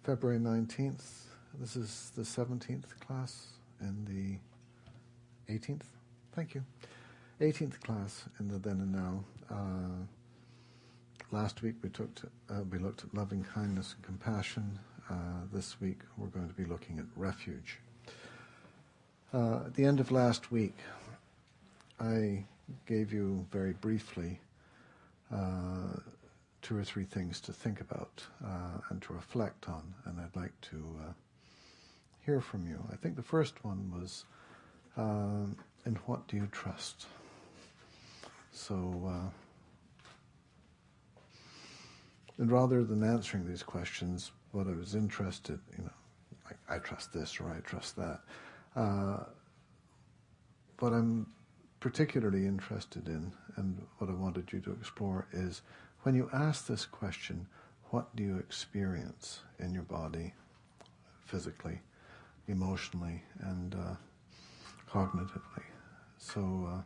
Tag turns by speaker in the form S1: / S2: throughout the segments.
S1: February 19th. This is the 17th class and the 18th. Thank you. 18th class in the Then and Now. Last week we looked at loving kindness and compassion. This week we're going to be looking at refuge. At the end of last week, I gave you very briefly 2 or 3 things to think about and to reflect on, and I'd like to hear from you. I think the first one was, in what do you trust? So, and rather than answering these questions, what I was interested, like I trust this or I trust that. What I'm particularly interested in, and what I wanted you to explore, is when you ask this question, what do you experience in your body, physically, emotionally, and cognitively? So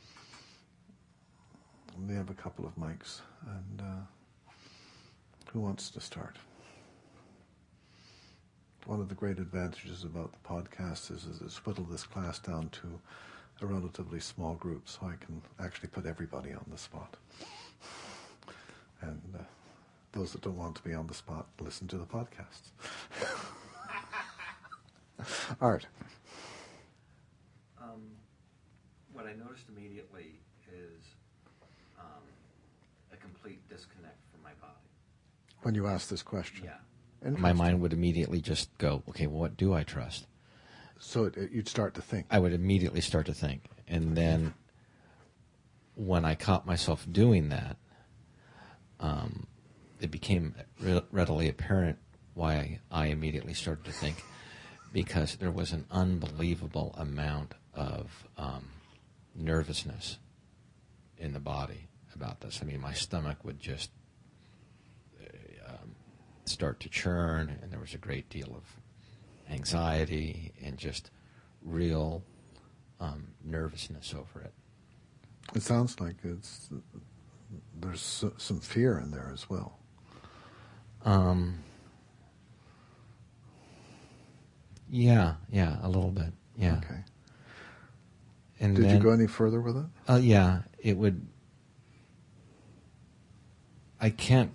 S1: we have a couple of mics, and who wants to start? One of the great advantages about the podcast is it's whittled this class down to a relatively small group, so I can actually put everybody on the spot. And those that don't want to be on the spot, listen to the podcasts. Art.
S2: What I noticed immediately is a complete disconnect from my body.
S1: When you ask this question?
S2: Yeah.
S3: My mind would immediately just go, okay, well, what do I trust?
S1: So you'd start to think.
S3: I would immediately start to think. And then when I caught myself doing that, it became readily apparent why I immediately started to think, because there was an unbelievable amount of nervousness in the body about this. I mean, my stomach would just start to churn, and there was a great deal of anxiety and just real nervousness over it.
S1: It sounds like there's some fear in there as well.
S3: Yeah, a little bit. Yeah.
S1: Okay.
S3: And
S1: Did
S3: then,
S1: you go any further with it?
S3: Yeah, it would. I can't.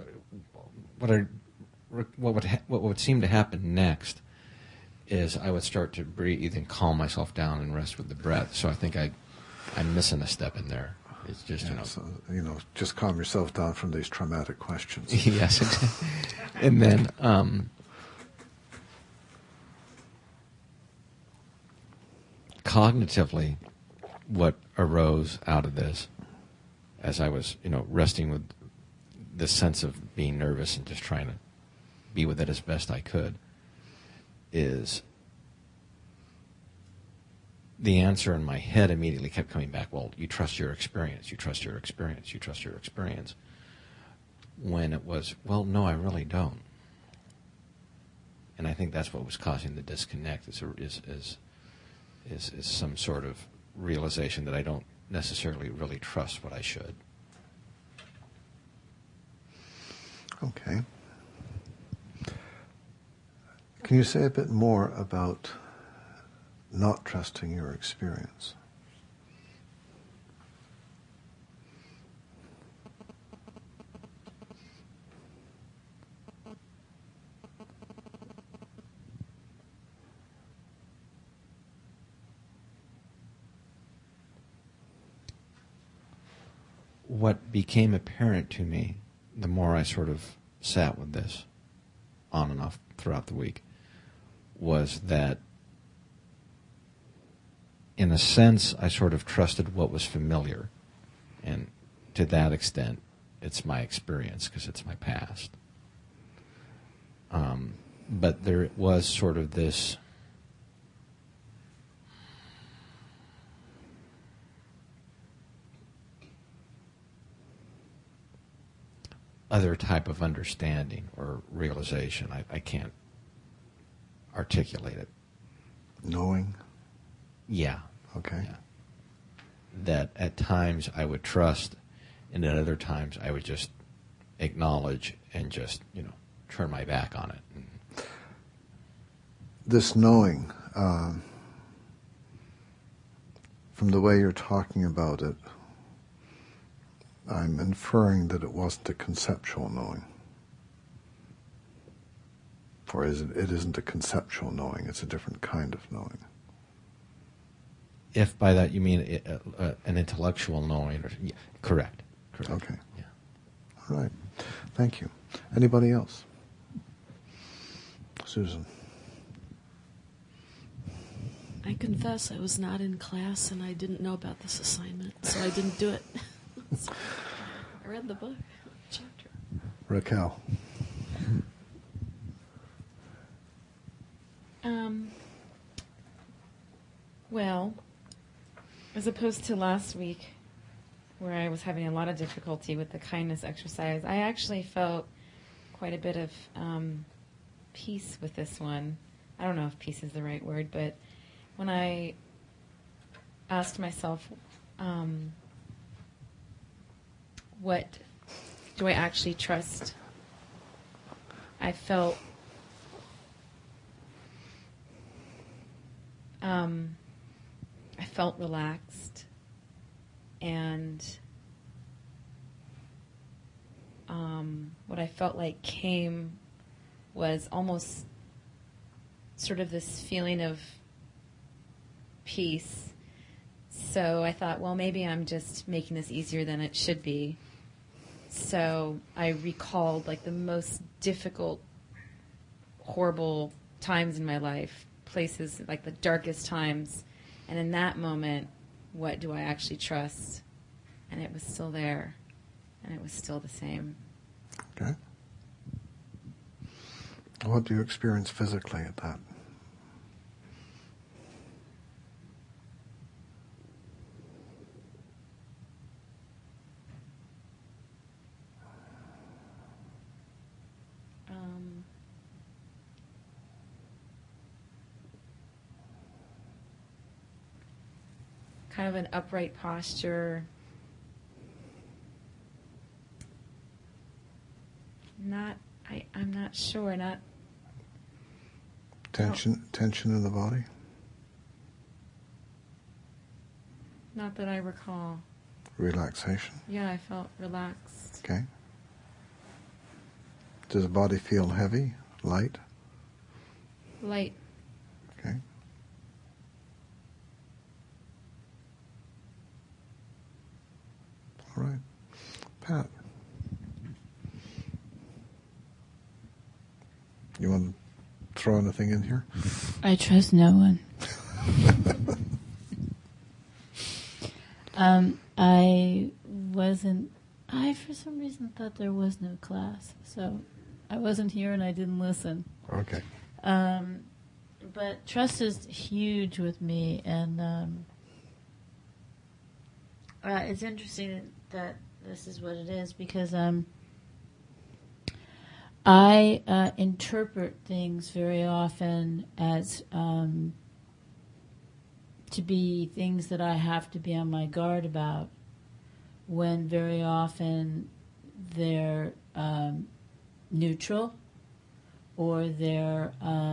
S3: What would seem to happen next is I would start to breathe and calm myself down and rest with the breath. So I think I'm missing a step in there. It's just
S1: just calm yourself down from these traumatic questions.
S3: Yes, and then cognitively, what arose out of this, as I was resting with this sense of being nervous and just trying to be with it as best I could, is the answer in my head immediately kept coming back, well, you trust your experience, you trust your experience, you trust your experience. When it was, well, no, I really don't. And I think that's what was causing the disconnect, is some sort of realization that I don't necessarily really trust what I should.
S1: Okay. Can you say a bit more about not trusting your experience?
S3: What became apparent to me, the more I sort of sat with this on and off throughout the week, was that in a sense I sort of trusted what was familiar, and to that extent it's my experience because it's my past. But there was sort of this other type of understanding or realization. I can't articulate it.
S1: Knowing?
S3: Yeah.
S1: Okay.
S3: Yeah. That at times I would trust, and at other times I would just acknowledge and just, turn my back on it and
S1: this knowing, from the way you're talking about it, I'm inferring that it wasn't a conceptual knowing. Or it isn't a conceptual knowing, it's a different kind of knowing.
S3: If by that you mean an intellectual knowing, correct.
S1: Okay.
S3: Yeah.
S1: All right. Thank you. Anybody else? Susan.
S4: I confess I was not in class and I didn't know about this assignment, so I didn't do it. So I read the book, chapter.
S1: Raquel.
S5: Well, as opposed to last week, where I was having a lot of difficulty with the kindness exercise, I actually felt quite a bit of peace with this one. I don't know if peace is the right word, but when I asked myself, what do I actually trust, I felt relaxed, and what I felt like came was almost sort of this feeling of peace. So I thought, well, maybe I'm just making this easier than it should be. So I recalled like the most difficult, horrible times in my life, places like the darkest times. And in that moment, what do I actually trust? And it was still there, and it was still the same.
S1: Okay. What do you experience physically at that?
S5: Kind of an upright posture. I'm not sure.
S1: Tension in the body?
S5: Not that I recall.
S1: Relaxation?
S5: Yeah, I felt relaxed.
S1: Okay. Does the body feel heavy, light?
S5: Light.
S1: Okay. All right. Pat. You want to throw anything in here?
S6: I trust no one. I for some reason thought there was no class, so I wasn't here and I didn't listen.
S1: Okay.
S6: But trust is huge with me, and it's interesting that this is what it is, because I interpret things very often as to be things that I have to be on my guard about, when very often they're neutral, or they're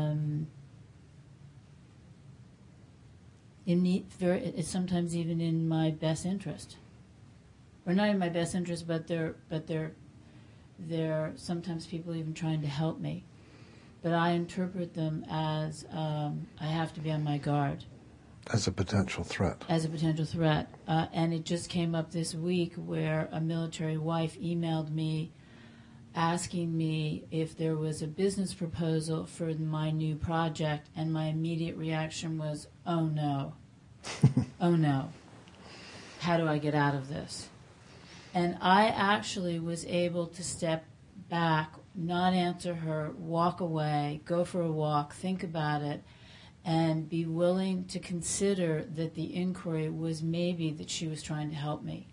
S6: it's sometimes even in my best interest, or not in my best interest, but they're sometimes people even trying to help me. But I interpret them as I have to be on my guard.
S1: As a potential threat.
S6: As a potential threat. And it just came up this week where a military wife emailed me asking me if there was a business proposal for my new project, and my immediate reaction was, oh no. Oh no. How do I get out of this? And I actually was able to step back, not answer her, walk away, go for a walk, think about it, and be willing to consider that the inquiry was maybe that she was trying to help me.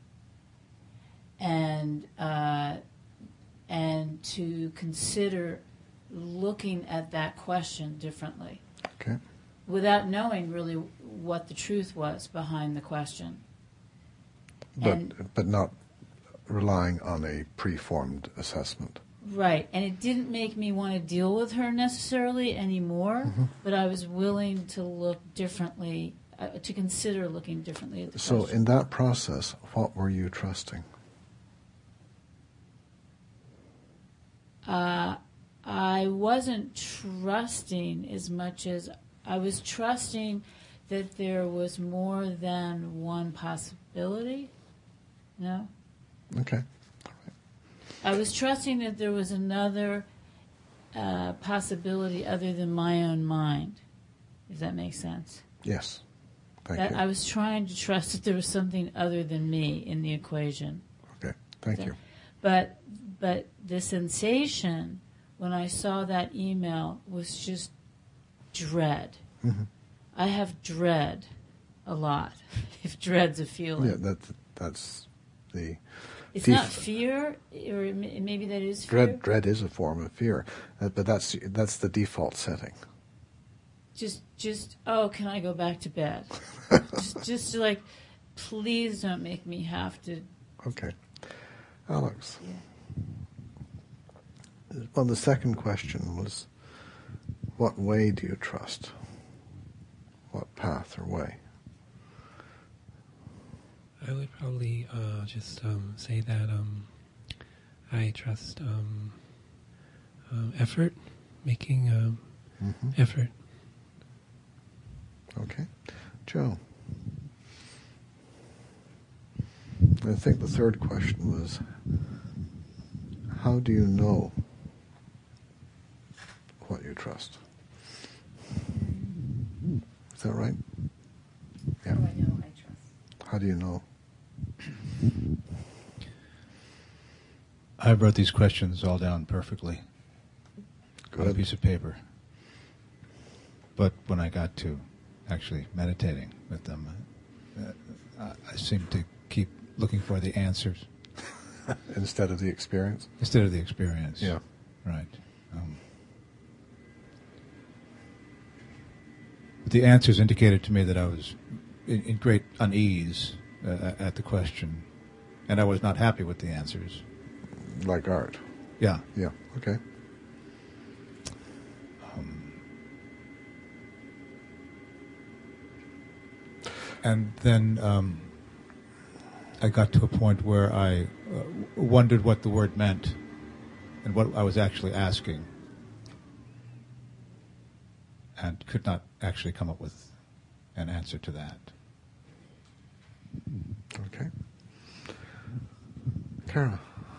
S6: And to consider looking at that question differently.
S1: Okay.
S6: Without knowing really what the truth was behind the question.
S1: But not relying on a preformed assessment.
S6: Right, and it didn't make me want to deal with her necessarily anymore, but I was willing to look differently, to consider looking differently at the
S1: So
S6: question.
S1: in that process, what were you trusting?
S6: I wasn't trusting as much as I was trusting that there was more than one possibility. No?
S1: Okay.
S6: I was trusting that there was another possibility other than my own mind, if that makes sense.
S1: Yes. Thank
S6: That
S1: you.
S6: I was trying to trust that there was something other than me in the equation.
S1: Okay. Thank you.
S6: But the sensation when I saw that email was just dread.
S1: Mm-hmm.
S6: I have dread a lot, if dread's a feeling.
S1: Yeah, that's the
S6: It's not fear, or maybe that is fear.
S1: dread is a form of fear, but that's the default setting.
S6: Just oh, can I go back to bed? just like, please don't make me have to.
S1: Okay. Alex.
S6: Yeah.
S1: Well, the second question was, what way do you trust? What path or way?
S7: I would probably just say that I trust effort, making effort.
S1: Okay. Joe. I think the third question was, how do you know what you trust? Is that right? Yeah.
S5: How do I know I trust?
S1: How do you know?
S8: I wrote these questions all down perfectly on a
S1: Good.
S8: piece of paper. But when I got to actually meditating with them, I seemed to keep looking for the answers
S1: Instead of the experience?
S8: instead of the experience.
S1: Yeah.
S8: Right. But the answers indicated to me that I was in great unease at the question, and I was not happy with the answers.
S1: Like art.
S8: Yeah.
S1: Yeah. Okay.
S8: And then I got to a point where I wondered what the word meant and what I was actually asking, and could not actually come up with an answer to that.
S1: Okay. Kara.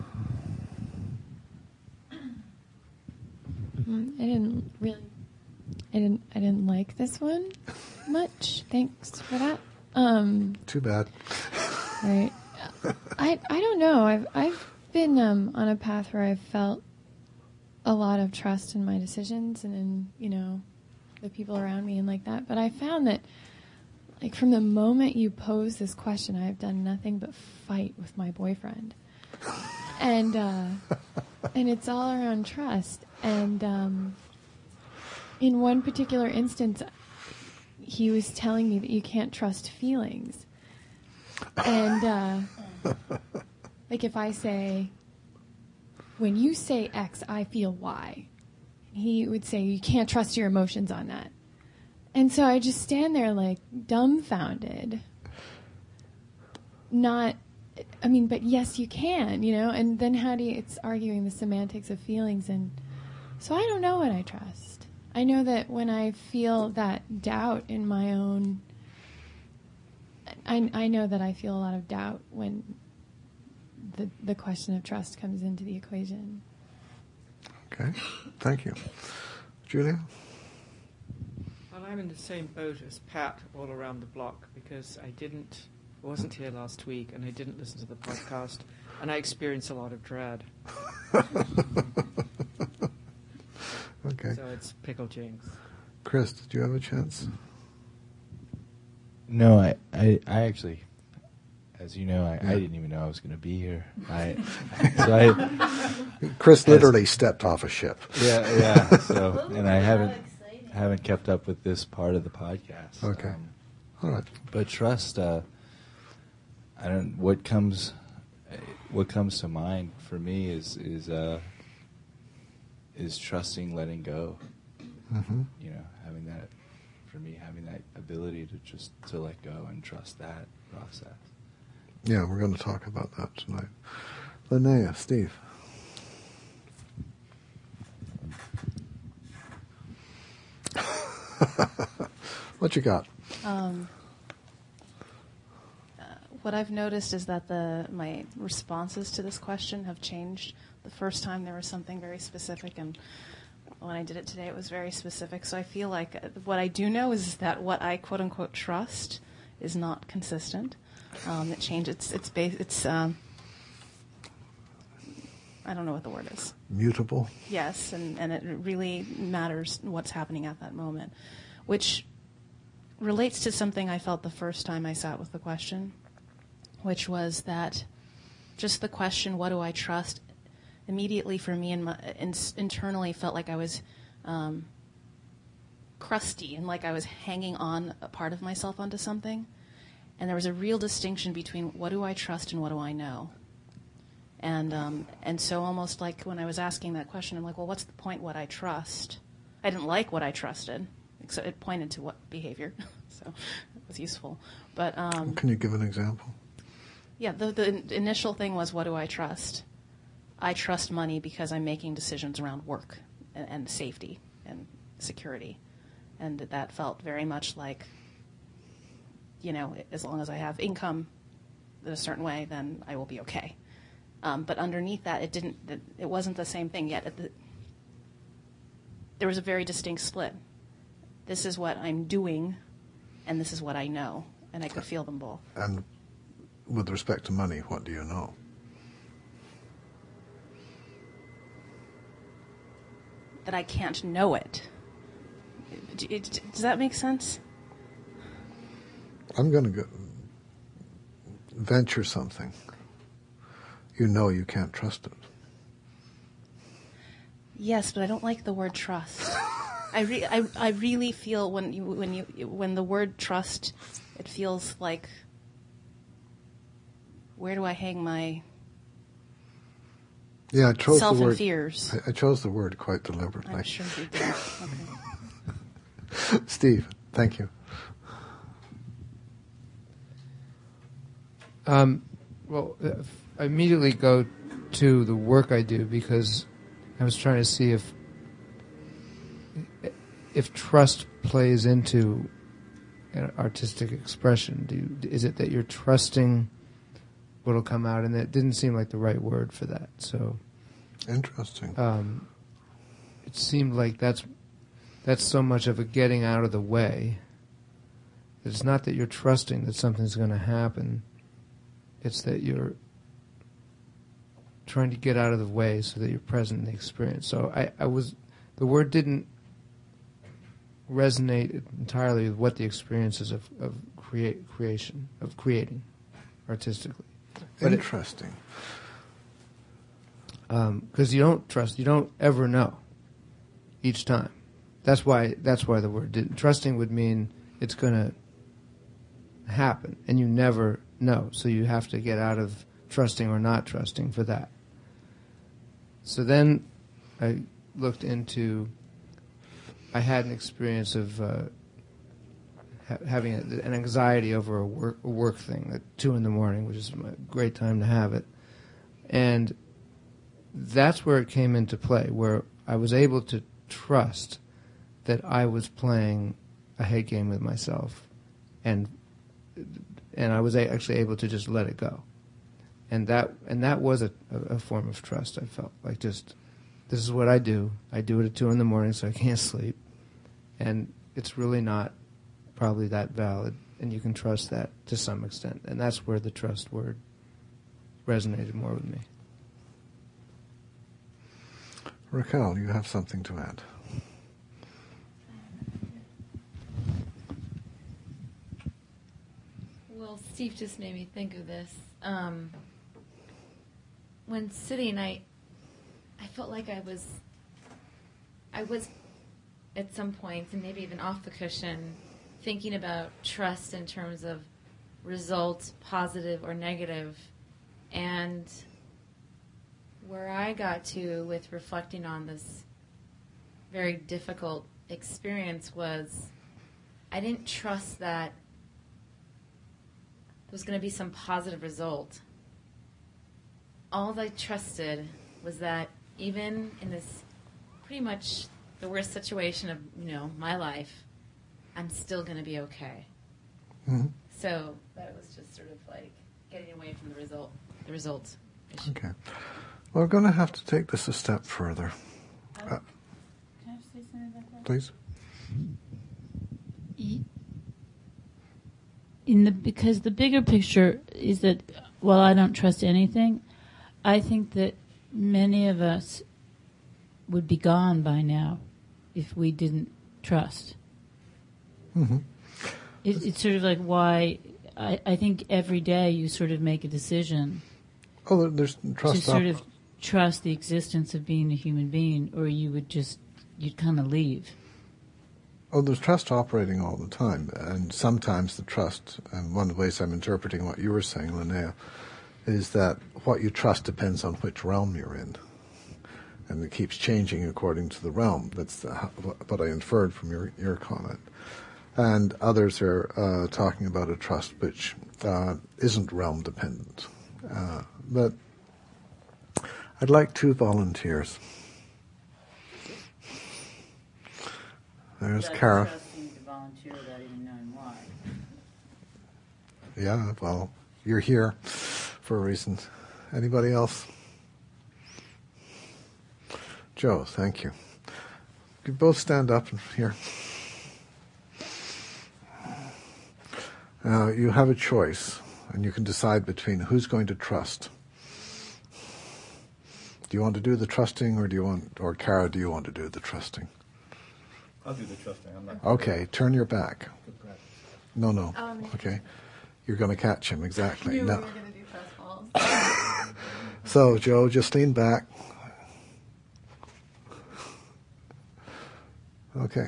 S9: I didn't like this one much. Thanks for that.
S1: Too bad.
S9: Right. I don't know. I've been on a path where I've felt a lot of trust in my decisions and in, the people around me and like that. But I found that, like, from the moment you pose this question, I've done nothing but fight with my boyfriend. And it's all around trust. And in one particular instance, he was telling me that you can't trust feelings. And like, if I say, when you say X, I feel Y, he would say, you can't trust your emotions on that. And so I just stand there like dumbfounded. But yes, you can, and then it's arguing the semantics of feelings. And so I don't know what I trust. I know that when I feel that doubt in my own, I know that I feel a lot of doubt when the question of trust comes into the equation.
S1: Okay. Thank you. Julia?
S10: Well, I'm in the same boat as Pat all around the block because I wasn't here last week and I didn't listen to the podcast and I experienced a lot of dread.
S1: Okay.
S10: So it's pickle jinx.
S1: Chris, did you have a chance?
S11: No, I actually, as you know, I didn't even know I was going to be here.
S1: Chris literally stepped off a ship.
S11: Yeah. So, and I haven't kept up with this part of the podcast.
S1: Okay. All right.
S11: But trust, what comes to mind for me is is trusting, letting go.
S1: Mm-hmm.
S11: You know, having that, for me, having that ability to let go and trust that process.
S1: Yeah, we're going to talk about that tonight. Linnea, Steve. What you got?
S12: What I've noticed is that my responses to this question have changed. The first time there was something very specific, and when I did it today, it was very specific. So I feel like what I do know is that what I quote unquote trust is not consistent. It changes. It's I don't know what the word is.
S1: Mutable?
S12: Yes, and it really matters what's happening at that moment, which relates to something I felt the first time I sat with the question, which was that just the question, what do I trust, immediately for me internally felt like I was crusty and like I was hanging on a part of myself onto something. And there was a real distinction between what do I trust and what do I know. And so almost like when I was asking that question, I'm like, well, what's the point what I trust? I didn't like what I trusted. So it pointed to what behavior. So it was useful. But
S1: can you give an example?
S12: Yeah, the initial thing was, what do I trust? I trust money because I'm making decisions around work and safety and security. And that felt very much like, you know, as long as I have income in a certain way, then I will be okay. But underneath that, it wasn't the same thing yet. There was a very distinct split. This is what I'm doing, and this is what I know. And I could feel them both.
S1: And with respect to money, what do you know?
S12: That I can't know it. Does that make sense?
S1: I'm going to venture something. You know you can't trust it.
S12: Yes, but I don't like the word trust. I really feel when the word trust, it feels like, where do I hang my
S1: I chose
S12: self
S1: the word,
S12: and fears?
S1: I chose the word quite deliberately.
S12: I'm sure you did. Okay.
S1: Steve, thank you.
S13: Well, I immediately go to the work I do because I was trying to see if trust plays into an artistic expression. Is it that you're trusting what'll come out? And that didn't seem like the right word for that. So
S1: interesting.
S13: It seemed like that's so much of a getting out of the way. It's not that you're trusting that something's going to happen. It's that you're trying to get out of the way so that you're present in the experience. So the word didn't resonate entirely with what the experience is of creation, of creating artistically. But
S1: interesting.
S13: Because you don't trust, you don't ever know each time. That's why the word didn't. Trusting would mean it's going to happen, and you never know. So you have to get out of trusting or not trusting for that. So then I looked into, I had an experience of having an anxiety over a work thing at 2 a.m, which is a great time to have it. And that's where it came into play, where I was able to trust that I was playing a head game with myself, and I was actually able to just let it go. And that was a form of trust. I felt like, just, this is what I do. I do it at 2 a.m, so I can't sleep. And it's really not probably that valid, and you can trust that to some extent. And that's where the trust word resonated more with me.
S1: Raquel, you have something to add.
S6: Well, Steve just made me think of this. When sitting, I felt like I was at some points, and maybe even off the cushion, thinking about trust in terms of results, positive or negative. And where I got to with reflecting on this
S5: very difficult experience was I didn't trust that there was going to be some positive result. All I trusted was that even in this pretty much the worst situation of, my life, I'm still going to be okay.
S1: Mm-hmm.
S5: So that was just sort of like getting away from the results issue.
S1: Okay. Well, we're going to have to take this a step further.
S6: Can I say something about that?
S1: Please.
S6: Because the bigger picture is that while I don't trust anything, I think that many of us would be gone by now if we didn't trust.
S1: Mm-hmm.
S6: It's sort of like why I think every day you sort of make a decision.
S1: Oh, there's trust.
S6: To sort of trust the existence of being a human being, or you'd kind of leave.
S1: Oh, there's trust operating all the time, and sometimes the trust, and one of the ways I'm interpreting what you were saying, Linnea, is that what you trust depends on which realm you're in, and it keeps changing according to the realm. That's what I inferred from your comment. And others are talking about a trust which isn't realm dependent. But I'd like 2 volunteers. There's Cara.
S6: Trusting to volunteer without even knowing why.
S1: Yeah, well, you're here for a reason. Anybody else? Joe, thank you. You both stand up here. You have a choice, and you can decide between who's going to trust. Do you want to do the trusting, or Cara, do you want to do the trusting?
S8: I'll do the trusting. I'm not.
S1: Okay, turn your back. No. Okay. You're going to catch him, exactly.
S9: You
S1: No.
S9: were going to do trust falls.
S1: So, Joe, just lean back. Okay.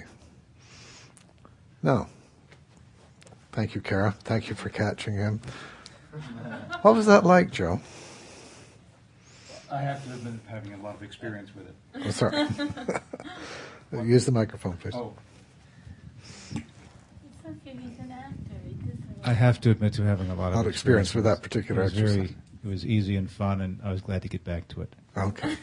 S1: Now, thank you, Cara. Thank you for catching him. What was that like, Joe?
S14: I have to admit having a lot of experience with it.
S1: Oh, sorry. Use the microphone, please.
S14: Oh.
S6: It's okay, he's an actor. He does
S8: I have to admit to having a lot of
S1: experience with that particular
S8: it was
S1: exercise.
S8: It was easy and fun, and I was glad to get back to it.
S1: Okay.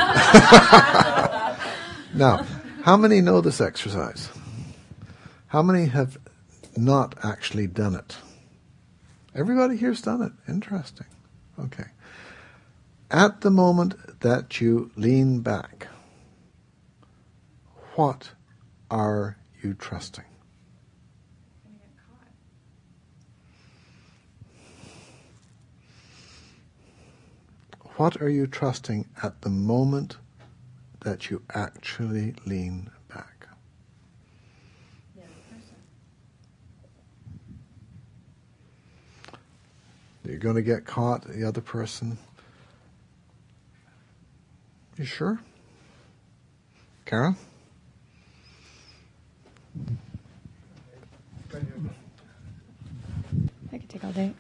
S1: Now, how many know this exercise? How many have not actually done it? Everybody here's done it. Interesting. Okay. At the moment that you lean back, what are you trusting? What are you trusting at the moment that you actually lean back? You're going to get caught, the other person. You sure? Cara?
S9: I could take all day.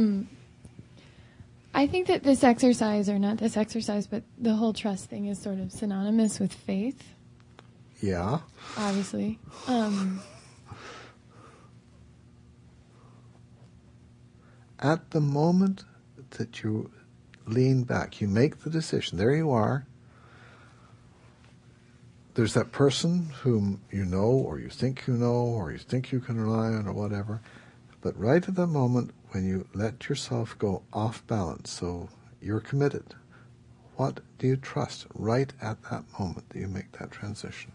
S9: I think that this exercise, or not this exercise, but the whole trust thing is sort of synonymous with faith.
S1: Yeah.
S9: Obviously.
S1: At the moment that you lean back, you make the decision. There you are. There's that person whom you know, or you think you know, or you think you can rely on, or whatever. But right at the moment when you let yourself go off balance, so you're committed, what do you trust right at that moment that you make that transition?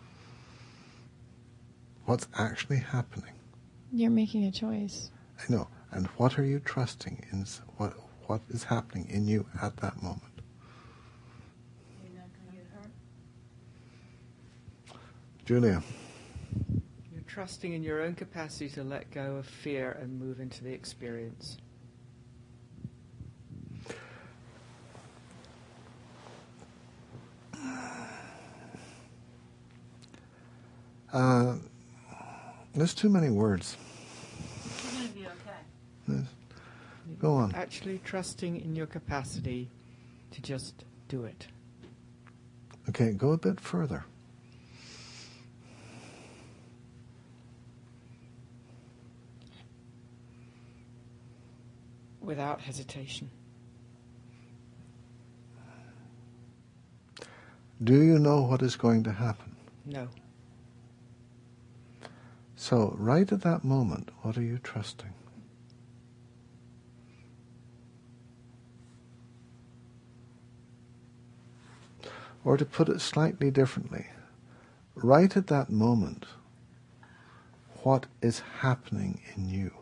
S1: What's actually happening?
S9: You're making a choice.
S1: I know. And what are you trusting in? What is happening in you at that moment?
S6: You're not going to get hurt?
S1: Julia.
S10: You're trusting in your own capacity to let go of fear and move into the experience.
S1: There's too many words.
S6: You're going to be okay.
S1: Yes. Go on.
S10: Actually trusting in your capacity to just do it.
S1: Okay, go a bit further.
S10: Without hesitation.
S1: Do you know what is going to happen?
S10: No.
S1: So, right at that moment, what are you trusting? Or to put it slightly differently, right at that moment, what is happening in you?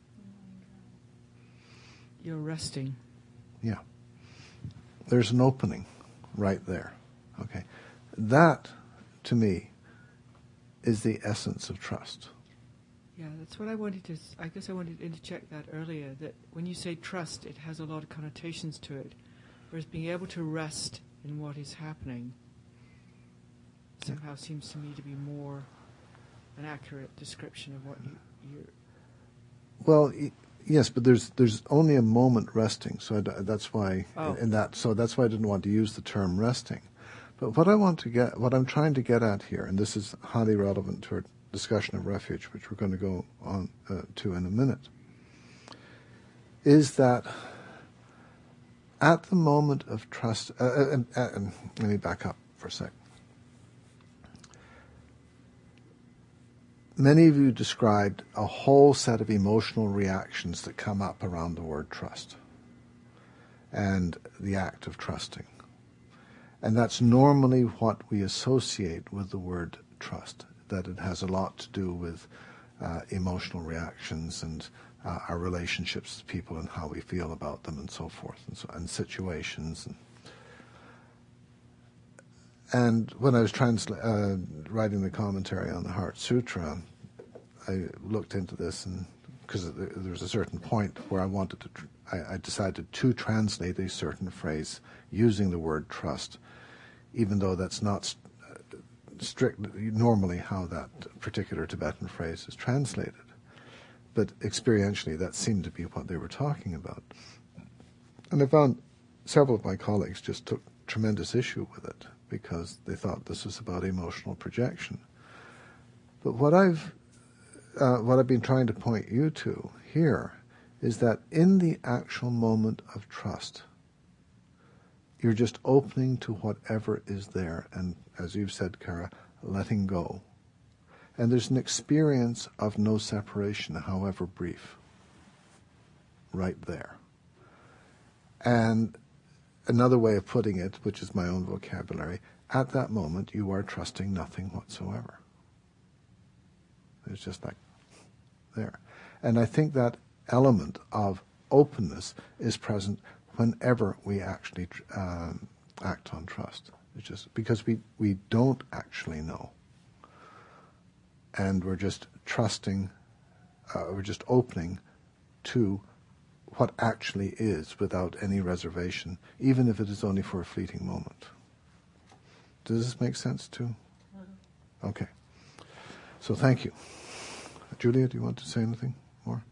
S10: You're resting.
S1: Yeah. There's an opening right there. Okay. That, to me, is the essence of trust.
S10: Yeah, that's what I wanted to... I guess I wanted to interject that earlier, that when you say trust, it has a lot of connotations to it, whereas being able to rest in what is happening somehow seems to me to be more an accurate description of what you're...
S1: Well, yes, but there's only a moment resting, so that's why that's why I didn't want to use the term resting. But what I'm trying to get at here, and this is highly relevant to our discussion of refuge, which we're going to go on to in a minute, is that at the moment of trust, let me back up for a sec. Many of you described a whole set of emotional reactions that come up around the word trust and the act of trusting. And that's normally what we associate with the word trust, that it has a lot to do with emotional reactions and our relationships with people and how we feel about them and so forth, and situations. And when I was writing the commentary on the Heart Sutra, I looked into this, and because there was a certain point where I decided to translate a certain phrase using the word trust, even though that's not normally how that particular Tibetan phrase is translated. But experientially, that seemed to be what they were talking about. And I found several of my colleagues just took tremendous issue with it because they thought this was about emotional projection. But what I've been trying to point you to here is that in the actual moment of trust, you're just opening to whatever is there, and as you've said, Kara, letting go. And there's an experience of no separation, however brief, right there. And another way of putting it, which is my own vocabulary, at that moment you are trusting nothing whatsoever. It's just like there. And I think that element of openness is present whenever we actually act on trust. It's just because we don't actually know. And we're just trusting, we're just opening to what actually is without any reservation, even if it is only for a fleeting moment. Does this make sense too? Okay. So thank you. Julia, do you want to say anything more?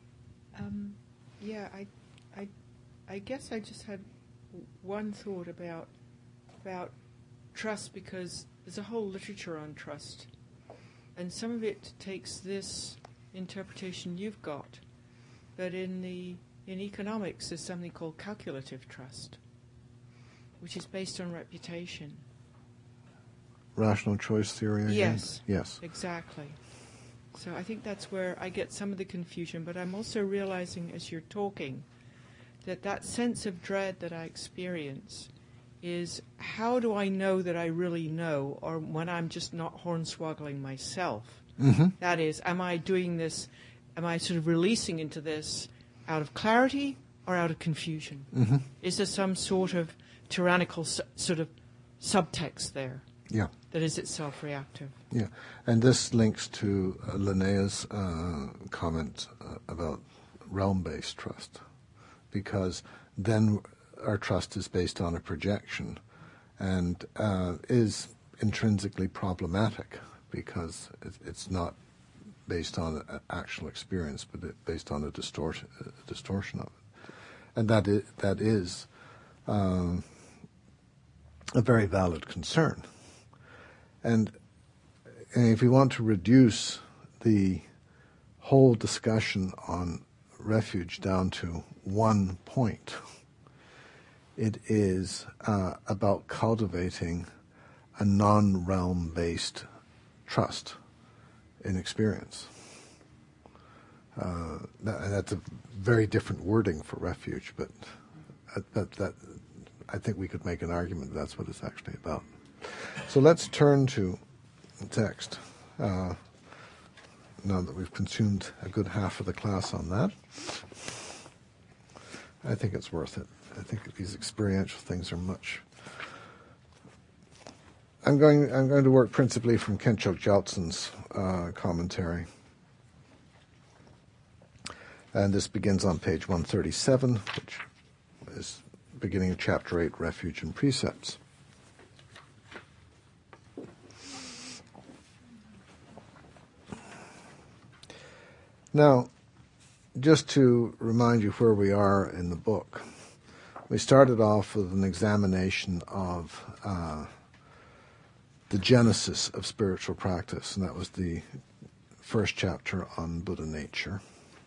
S10: Yeah, I guess I just had one thought about trust, because there's a whole literature on trust, and some of it takes this interpretation you've got, but in economics there's something called calculative trust, which is based on reputation.
S1: Rational choice theory again?
S10: Yes.
S1: Yes.
S10: Exactly. So I think that's where I get some of the confusion, but I'm also realizing as you're talking that sense of dread that I experience is, how do I know that I really know, or when I'm just not hornswoggling myself?
S1: Mm-hmm.
S10: That is, am I doing this, am I sort of releasing into this out of clarity or out of confusion?
S1: Mm-hmm.
S10: Is there some sort of tyrannical sort of subtext there?
S1: Yeah.
S10: That is itself reactive.
S1: Yeah, and this links to Linnea's comment about realm-based trust, because then our trust is based on a projection and is intrinsically problematic because it's not based on an actual experience, but based on a distortion of it. And that is a very valid concern. And if we want to reduce the whole discussion on refuge down to one point, it is about cultivating a non-realm based trust in experience. That's a very different wording for refuge, but that I think we could make an argument that's what it's actually about. So let's turn to the text. Now that we've consumed a good half of the class on that, I think it's worth it. I think these experiential things are much. I'm going to work principally from Khenchog Gyaltsen's commentary. And this begins on page 137, which is beginning of chapter 8, Refuge and Precepts. Now, just to remind you where we are in the book, we started off with an examination of the genesis of spiritual practice, and that was the first chapter on Buddha nature.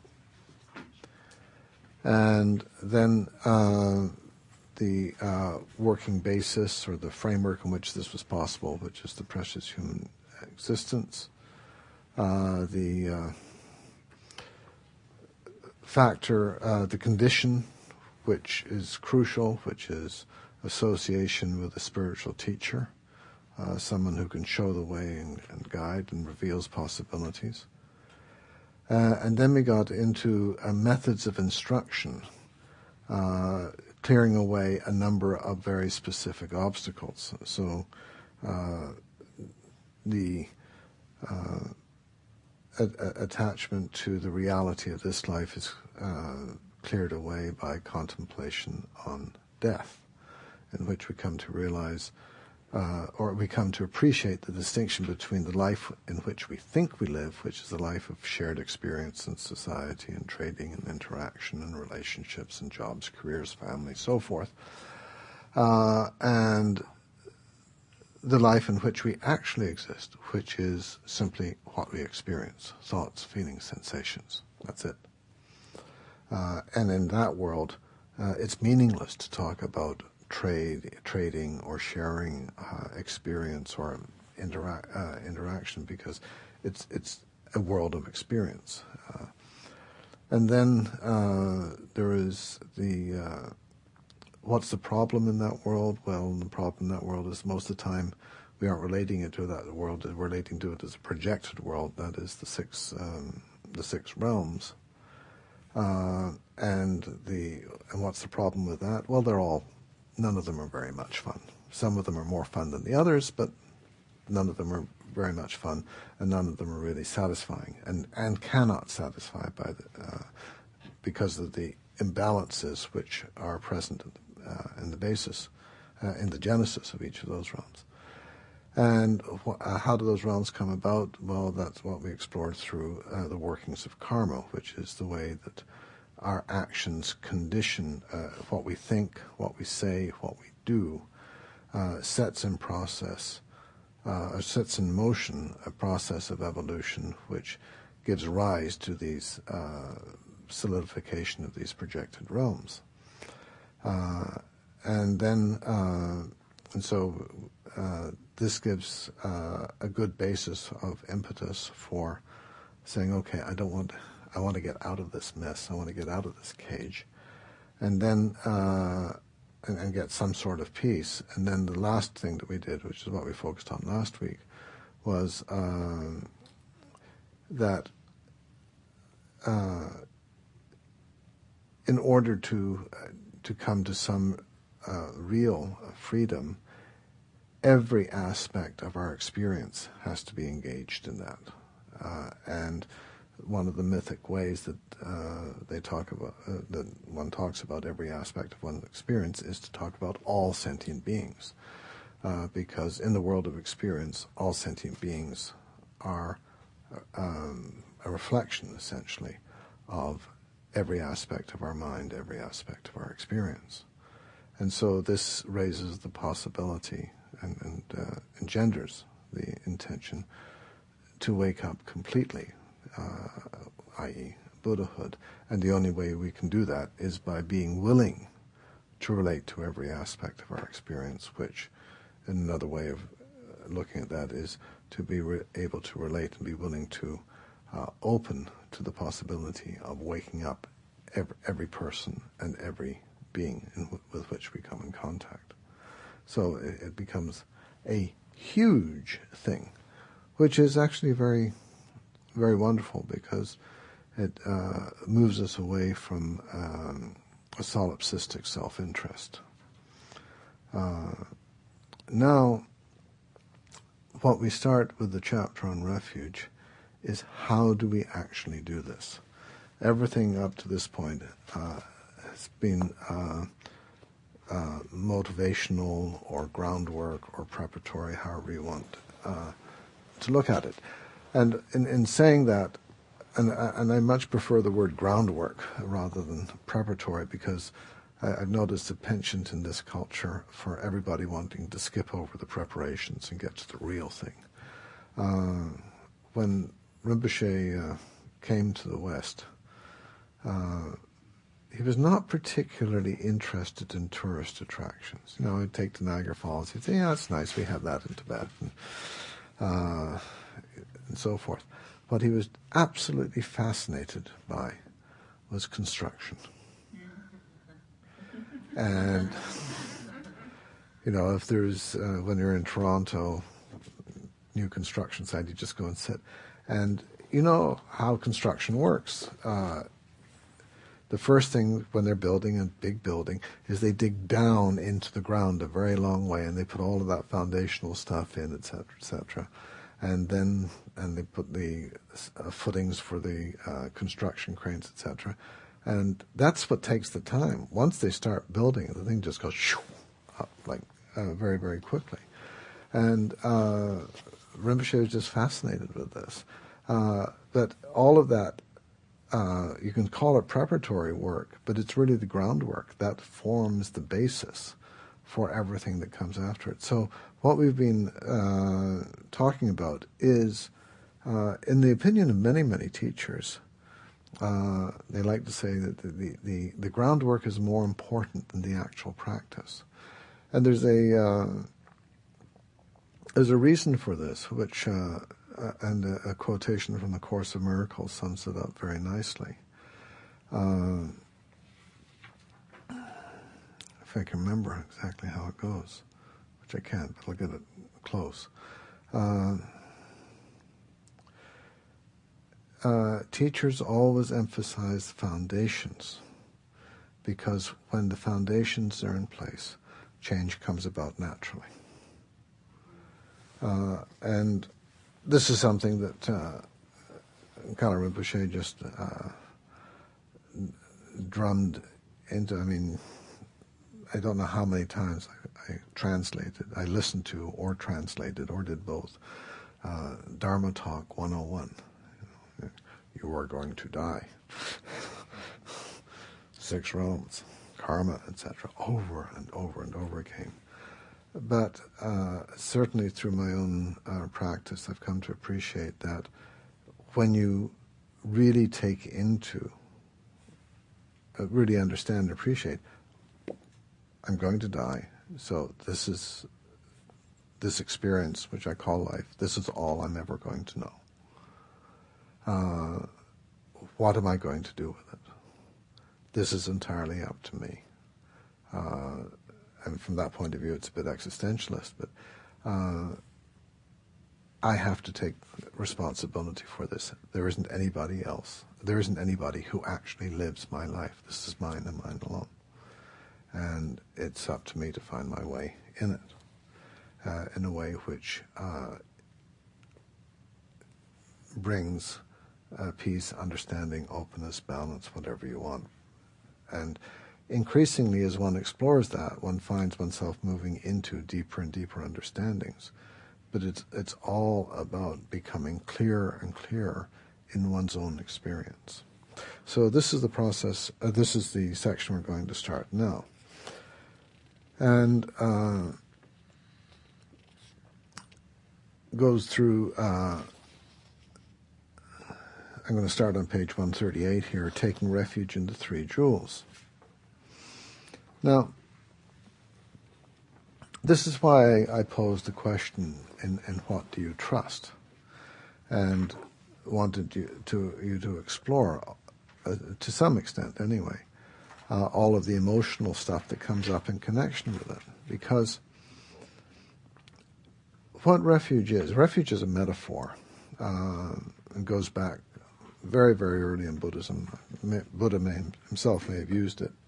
S1: And then the working basis, or the framework in which this was possible, which is the precious human existence, the factor, the condition, which is crucial, which is association with a spiritual teacher, someone who can show the way and guide and reveals possibilities. And then we got into methods of instruction, clearing away a number of very specific obstacles. So the attachment to the reality of this life is cleared away by contemplation on death, in which we come to realize, or we come to appreciate the distinction between the life in which we think we live, which is the life of shared experience in society and trading and interaction and relationships and jobs, careers, family, so forth, and the life in which we actually exist, which is simply what we experience, thoughts, feelings, sensations. That's it. And in that world, it's meaningless to talk about trading or sharing experience or interaction, because it's a world of experience. And then there is the what's the problem in that world? Well, the problem in that world is most of the time we aren't relating it to that world. We're relating to it as a projected world. That is the six realms. And what's the problem with that? Well, none of them are very much fun. Some of them are more fun than the others, but none of them are very much fun, and none of them are really satisfying, and cannot satisfy because of the imbalances which are present in the basis, in the genesis of each of those realms. And how do those realms come about? Well, that's what we explored through the workings of karma, which is the way that our actions condition what we think, what we say, what we do, sets in motion a process of evolution which gives rise to these solidification of these projected realms. This gives a good basis of impetus for saying, okay, I want to get out of this mess. I want to get out of this cage, and then and get some sort of peace. And then the last thing that we did, which is what we focused on last week, was that in order to come to some real freedom, every aspect of our experience has to be engaged in that. And one of the mythic ways that they talk about, that one talks about every aspect of one's experience, is to talk about all sentient beings. Because in the world of experience, all sentient beings are a reflection, essentially, of every aspect of our mind, every aspect of our experience. And so this raises the possibility and engenders the intention to wake up completely, i.e. Buddhahood. And the only way we can do that is by being willing to relate to every aspect of our experience, which, in another way of looking at that, is to be able to relate and be willing to open to the possibility of waking up every person and every being with which we come in contact. So it becomes a huge thing, which is actually very, very wonderful, because it moves us away from a solipsistic self-interest. Now, what we start with the chapter on refuge is, how do we actually do this? Everything up to this point has been motivational or groundwork or preparatory, however you want to look at it. And in saying that, and I much prefer the word groundwork rather than preparatory, because I've noticed a penchant in this culture for everybody wanting to skip over the preparations and get to the real thing. When Rinpoche came to the West, he was not particularly interested in tourist attractions. You know, he'd take to Niagara Falls. He'd say, yeah, it's nice, we have that in Tibet, and so forth. What he was absolutely fascinated by was construction. And, you know, if there's, when you're in Toronto, new construction site, you just go and sit. And you know how construction works. The first thing when they're building a big building is they dig down into the ground a very long way, and they put all of that foundational stuff in, etc., etc. And then they put the footings for the construction cranes, etc. And that's what takes the time. Once they start building, the thing just goes up like very, very quickly. And Rinpoche was just fascinated with this. But all of that, you can call it preparatory work, but it's really the groundwork that forms the basis for everything that comes after it. So what we've been talking about is, in the opinion of many, many teachers, they like to say that the groundwork is more important than the actual practice. And there's a reason for this, which and a quotation from the Course of Miracles sums it up very nicely. If I can remember exactly how it goes, which I can't, but I'll get it close. Teachers always emphasize foundations, because when the foundations are in place, change comes about naturally. And this is something that Kalar Rinpoche just drummed into. I mean, I don't know how many times I translated, I listened to or translated or did both. Dharma Talk 101. You are going to die. 6 realms, karma, etc. Over and over and over again. But certainly through my own practice, I've come to appreciate that when you really take into, really understand and appreciate, I'm going to die, so this is this experience, which I call life, this is all I'm ever going to know. What am I going to do with it? This is entirely up to me. And from that point of view, it's a bit existentialist, but I have to take responsibility for this. There isn't anybody else. There isn't anybody who actually lives my life. This is mine and mine alone. And it's up to me to find my way in it, in a way which brings peace, understanding, openness, balance, whatever you want. And increasingly, as one explores that, one finds oneself moving into deeper and deeper understandings. But it's all about becoming clearer and clearer in one's own experience. So this is the process, this is the section we're going to start now. And goes through I'm going to start on page 138 here, taking refuge in the three jewels. Now, this is why I posed the question in what do you trust, and wanted you to explore, to some extent anyway, all of the emotional stuff that comes up in connection with it. Because what refuge is a metaphor. It goes back very, very early in Buddhism. Buddha himself may have used it.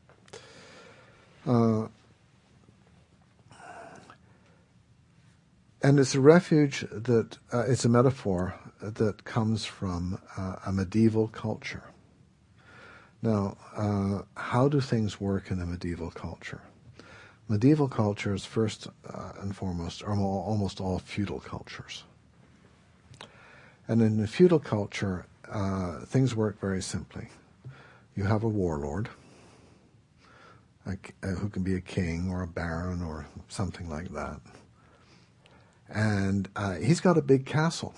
S1: And it's a refuge that, it's a metaphor that comes from a medieval culture. Now, how do things work in a medieval culture? Medieval cultures, first and foremost, are almost all feudal cultures. And in a feudal culture, things work very simply. You have a warlord, who can be a king or a baron or something like that. And he's got a big castle.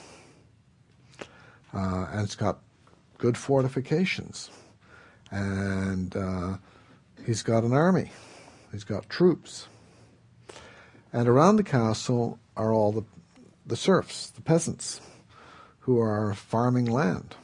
S1: And it's got good fortifications. And he's got an army. He's got troops. And around the castle are all the serfs, the peasants, who are farming land.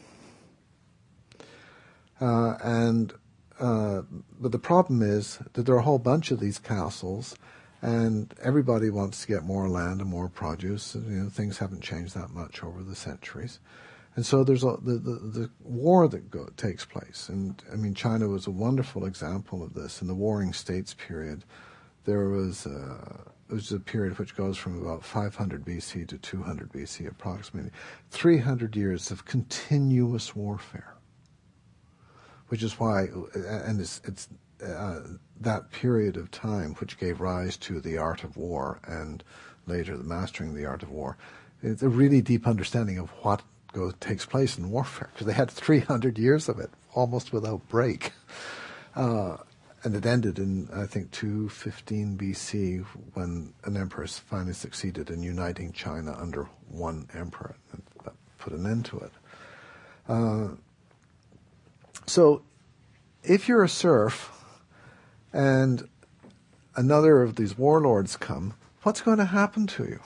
S1: But the problem is that there are a whole bunch of these castles, and everybody wants to get more land and more produce. Things haven't changed that much over the centuries. And so there's the war that takes place. And I mean, China was a wonderful example of this. In the Warring States period, there was a period which goes from about 500 BC to 200 BC approximately. 300 years of continuous warfare, which is why, and it's that period of time which gave rise to the art of war and later the mastering of the art of war. It's a really deep understanding of what takes place in warfare, because they had 300 years of it, almost without break. And it ended in, I think, 215 BC, when an emperor finally succeeded in uniting China under one emperor, and that put an end to it. So, if you're a serf, and another of these warlords come, what's going to happen to you?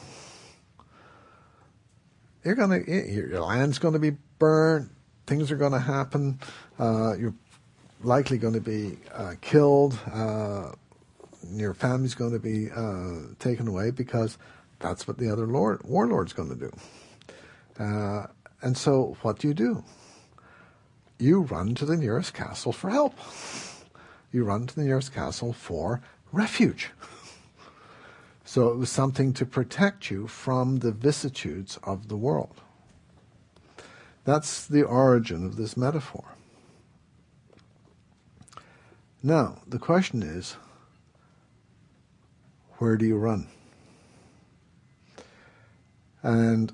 S1: Your land's going to be burned. Things are going to happen. You're likely going to be killed. Your family's going to be taken away, because that's what the other warlord's going to do. And so, what do? You run to the nearest castle for help. You run to the nearest castle for refuge. So it was something to protect you from the vicissitudes of the world. That's the origin of this metaphor. Now, the question is, where do you run? And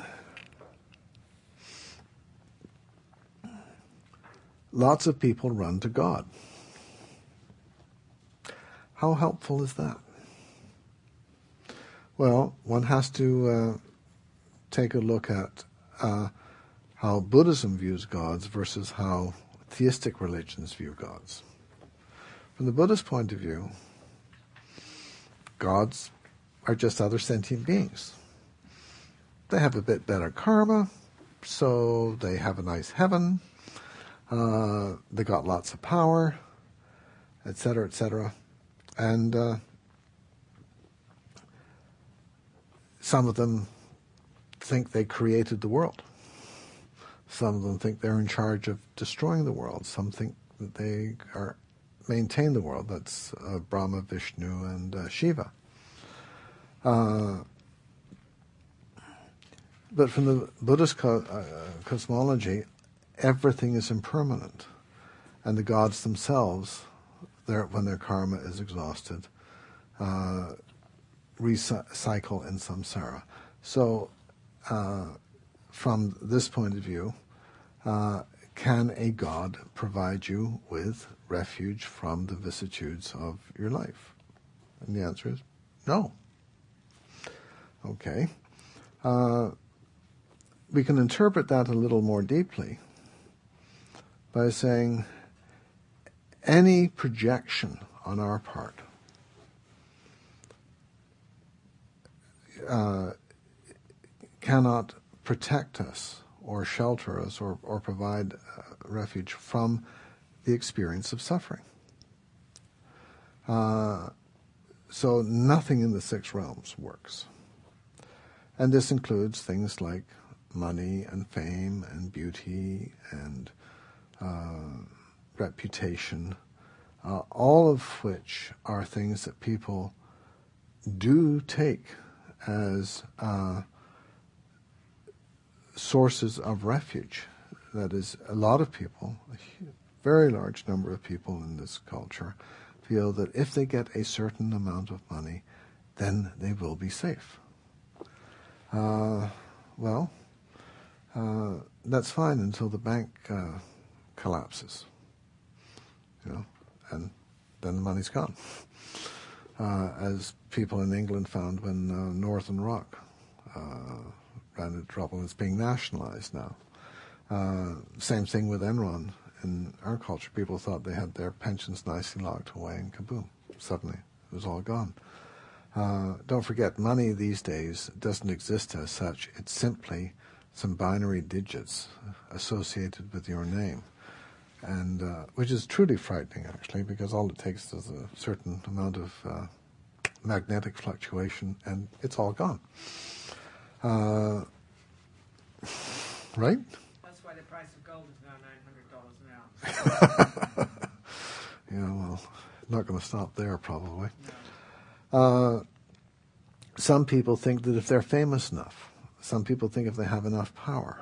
S1: lots of people run to God. How helpful is that? Well, one has to take a look at how Buddhism views gods versus how theistic religions view gods. From the Buddhist point of view, gods are just other sentient beings. They have a bit better karma, so they have a nice heaven, they got lots of power, etc., etc. And some of them think they created the world. Some of them think they're in charge of destroying the world. Some think that they maintain the world. That's Brahma, Vishnu, and Shiva. But from the Buddhist cosmology, everything is impermanent. And the gods themselves, when their karma is exhausted, recycle in samsara. So, from this point of view, can a god provide you with refuge from the vicissitudes of your life? And the answer is no. Okay. we can interpret that a little more deeply by saying any projection on our part cannot protect us or shelter us or provide refuge from the experience of suffering. So nothing in the six realms works. And this includes things like money and fame and beauty and reputation, all of which are things that people do take as sources of refuge. That is, a lot of people, a very large number of people in this culture, feel that if they get a certain amount of money, then they will be safe. That's fine until the bank collapses, and then the money's gone. As people in England found when Northern Rock ran into trouble, it's being nationalized now. Same thing with Enron. In our culture, people thought they had their pensions nicely locked away, and kaboom, suddenly it was all gone. Don't forget, money these days doesn't exist as such. It's simply some binary digits associated with your name, and which is truly frightening, actually, because all it takes is a certain amount of magnetic fluctuation, and it's all gone. Right?
S10: That's why the price of gold is now $900 an ounce.
S1: Yeah, well, not going to stop there, probably. No. Some people think that if they're famous enough, some people think if they have enough power.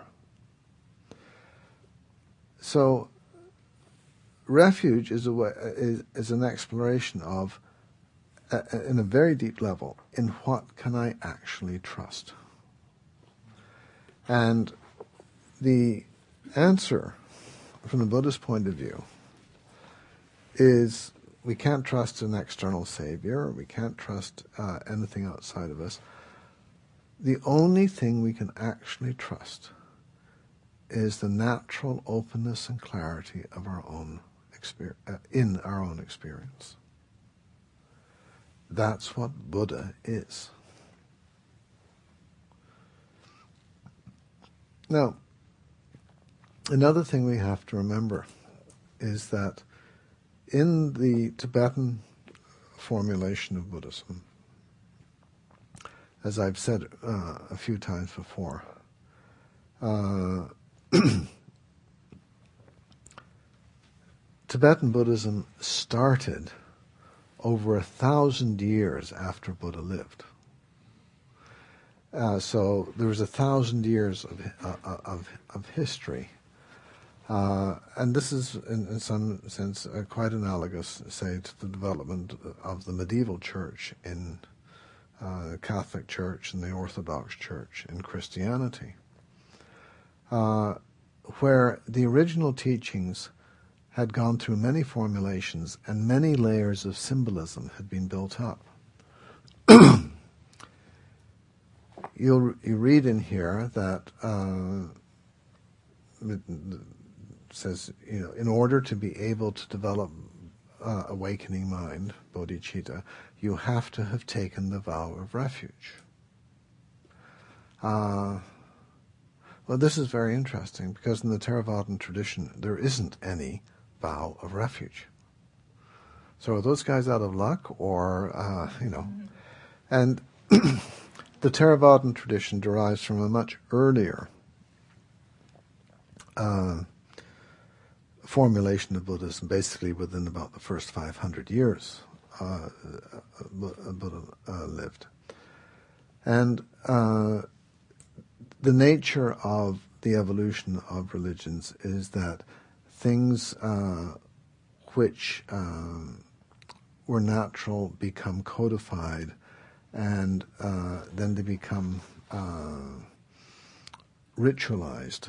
S1: So, refuge is an exploration of, in a very deep level, in what can I actually trust? And the answer, from the Buddhist point of view, is we can't trust an external savior, we can't trust anything outside of us. The only thing we can actually trust is the natural openness and clarity of our own in our own experience. That's what Buddha is. Now, another thing we have to remember is that in the Tibetan formulation of Buddhism, as I've said a few times before, Tibetan Buddhism started over 1,000 years after Buddha lived. So there was 1,000 years of history. And this is, in some sense, quite analogous, say, to the development of the medieval church in the Catholic Church and the Orthodox Church in Christianity, where the original teachings had gone through many formulations and many layers of symbolism had been built up. You read in here that it says, in order to be able to develop awakening mind, bodhicitta, you have to have taken the vow of refuge. Well, this is very interesting because in the Theravadan tradition there isn't any vow of refuge. So are those guys out of luck, or and the Theravadan tradition derives from a much earlier formulation of Buddhism, basically within about the first 500 years Buddha lived. And the nature of the evolution of religions is that things which were natural become codified, and then they become ritualized,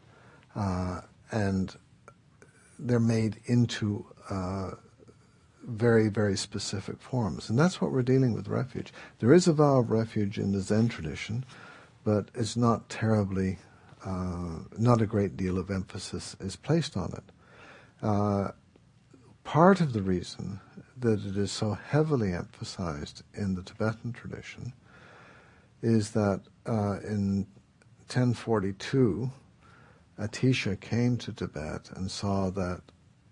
S1: and they're made into very, very specific forms. And that's what we're dealing with refuge. There is a vow of refuge in the Zen tradition, but it's not terribly not a great deal of emphasis is placed on it. Part of the reason that it is so heavily emphasized in the Tibetan tradition is that in 1042, Atisha came to Tibet and saw that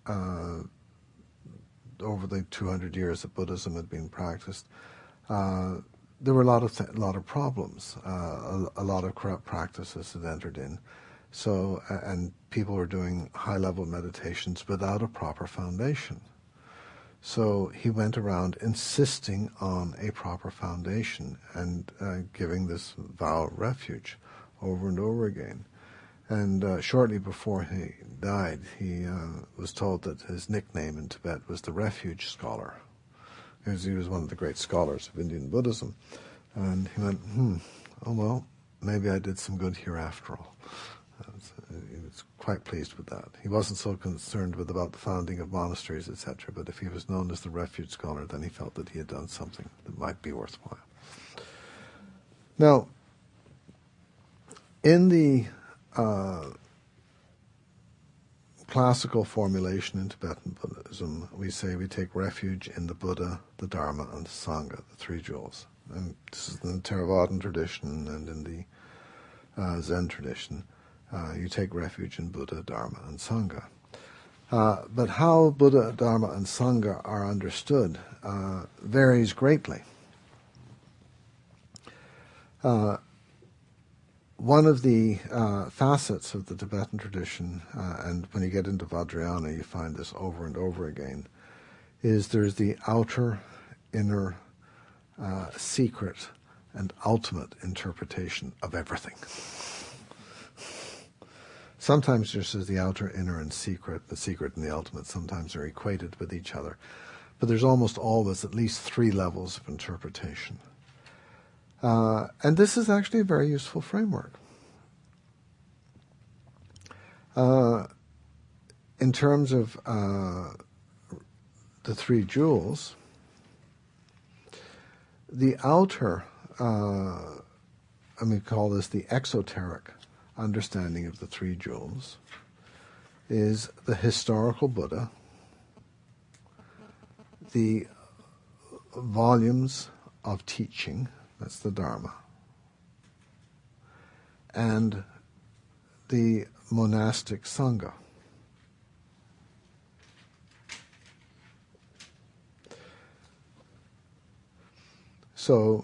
S1: over the 200 years that Buddhism had been practiced, there were a lot of problems. A lot of corrupt practices had entered in. So, and people were doing high-level meditations without a proper foundation. So he went around insisting on a proper foundation and giving this vow of refuge over and over again. And shortly before he died, he was told that his nickname in Tibet was the Refuge Scholar, because he was one of the great scholars of Indian Buddhism. And he went, oh well, maybe I did some good here after all. He was quite pleased with that. He wasn't so concerned about the founding of monasteries, etc., but if he was known as the Refuge Scholar, then he felt that he had done something that might be worthwhile. Now, in the classical formulation in Tibetan Buddhism, we say we take refuge in the Buddha, the Dharma, and the Sangha, the three jewels. And this is in the Theravadan tradition and in the Zen tradition. You take refuge in Buddha, Dharma, and Sangha. But how Buddha, Dharma, and Sangha are understood varies greatly. One of the facets of the Tibetan tradition, and when you get into Vajrayana you find this over and over again, is there's the outer, inner, secret, and ultimate interpretation of everything. Sometimes just as the outer, inner, and the secret and the ultimate sometimes are equated with each other. But there's almost always at least three levels of interpretation. And this is actually a very useful framework. In terms of the three jewels, the outer, we call this the exoteric understanding of the three jewels, is the historical Buddha, the volumes of teaching, that's the Dharma, and the monastic Sangha. So,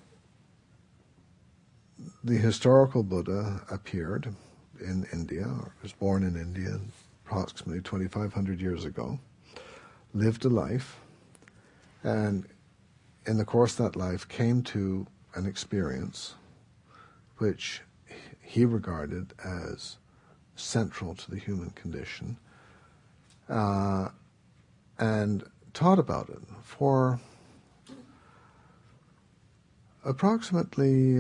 S1: the historical Buddha appeared in India, or was born in India approximately 2,500 years ago, lived a life, and in the course of that life came to an experience which he regarded as central to the human condition, and taught about it for approximately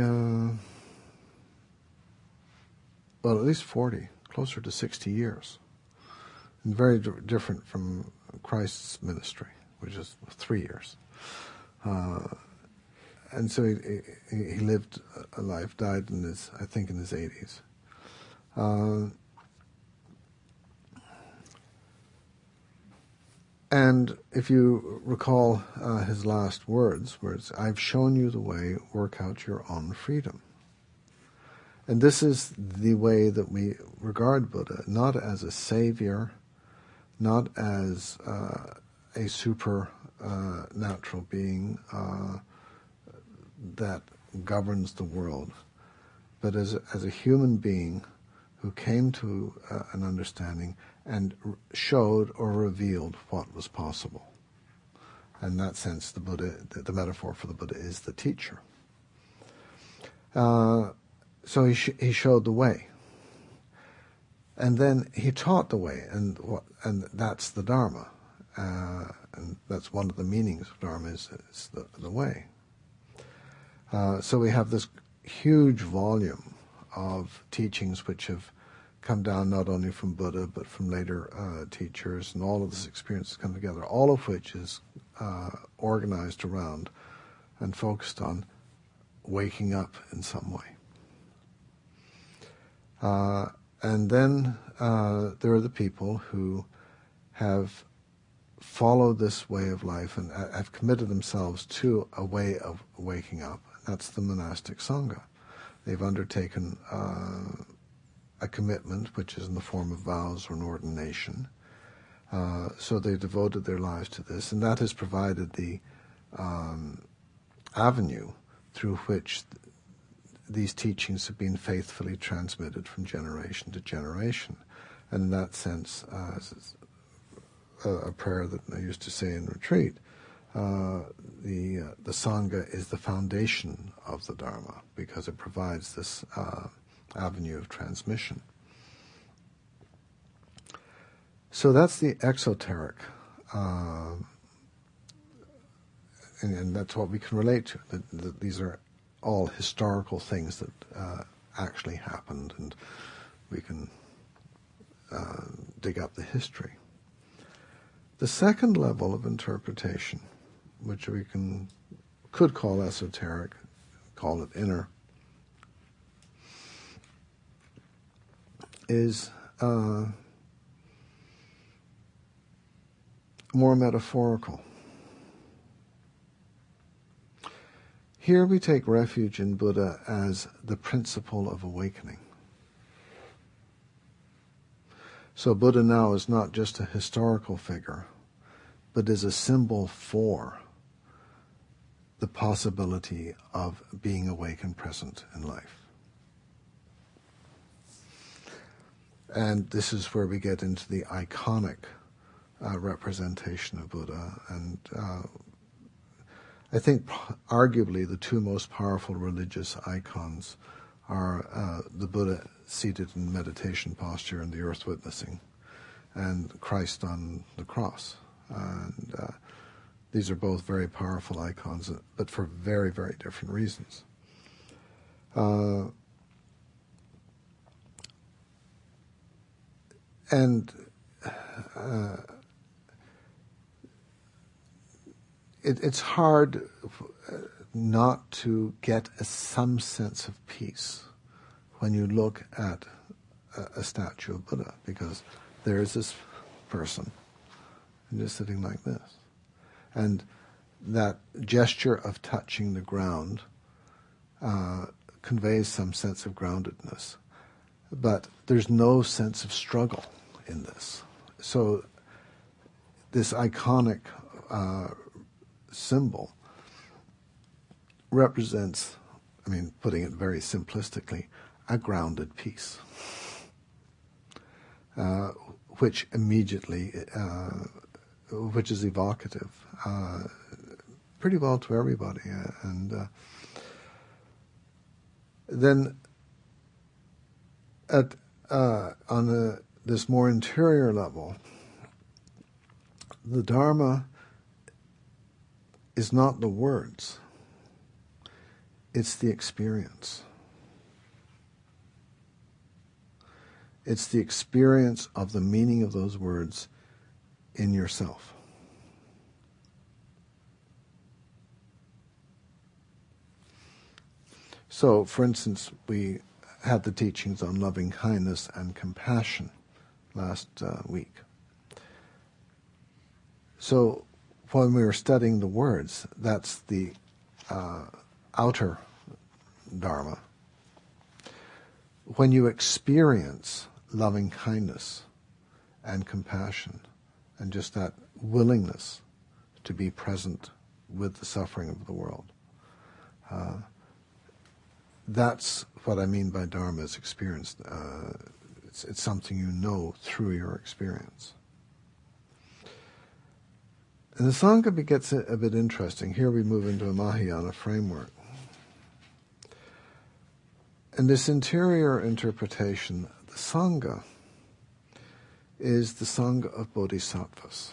S1: at least 40, closer to 60 years. And very different from Christ's ministry, which is 3 years. And so he lived a life, died in his 80s. And if you recall his last words, I've shown you the way, work out your own freedom. And this is the way that we regard Buddha, not as a savior, not as a super natural being that governs the world, but as a human being who came to an understanding and showed or revealed what was possible. In that sense, the Buddha, the metaphor for the Buddha is the teacher. So he showed the way, and then he taught the way, and that's the Dharma, and that's one of the meanings of Dharma is the way. So we have this huge volume of teachings which have come down not only from Buddha but from later teachers, and all of this experience has come together, all of which is organized around and focused on waking up in some way. And then there are the people who have followed this way of life and have committed themselves to a way of waking up. That's the monastic sangha. They've undertaken a commitment, which is in the form of vows or an ordination. So they've devoted their lives to this, and that has provided the avenue through which these teachings have been faithfully transmitted from generation to generation. And in that sense, a prayer that I used to say in retreat, the Sangha is the foundation of the Dharma because it provides this avenue of transmission. So that's the exoteric, and that's what we can relate to. These are all historical things that actually happened, and we can dig up the history. The second level of interpretation, which we could call esoteric, call it inner, is more metaphorical. Here we take refuge in Buddha as the principle of awakening. So Buddha now is not just a historical figure, but is a symbol for the possibility of being awake and present in life. And this is where we get into the iconic representation of Buddha. And I think arguably the two most powerful religious icons are the Buddha seated in meditation posture in the earth witnessing, and Christ on the cross. And these are both very powerful icons, but for very, very different reasons. It's hard not to get some sense of peace when you look at a statue of Buddha, because there is this person and just sitting like this. And that gesture of touching the ground conveys some sense of groundedness. But there's no sense of struggle in this. So this iconic symbol represents, putting it very simplistically, a grounded peace, which immediately, which is evocative, pretty well to everybody. And then on this more interior level, the Dharma is not the words, it's the experience. It's the experience of the meaning of those words in yourself. So, for instance, we had the teachings on loving kindness and compassion last week. So, when we were studying the words, that's the outer Dharma. When you experience loving kindness and compassion and just that willingness to be present with the suffering of the world, that's what I mean by Dharma is experienced. It's something you know through your experience. And the Sangha gets a bit interesting. Here we move into a Mahayana framework. And this interior interpretation, the Sangha, is the Sangha of Bodhisattvas.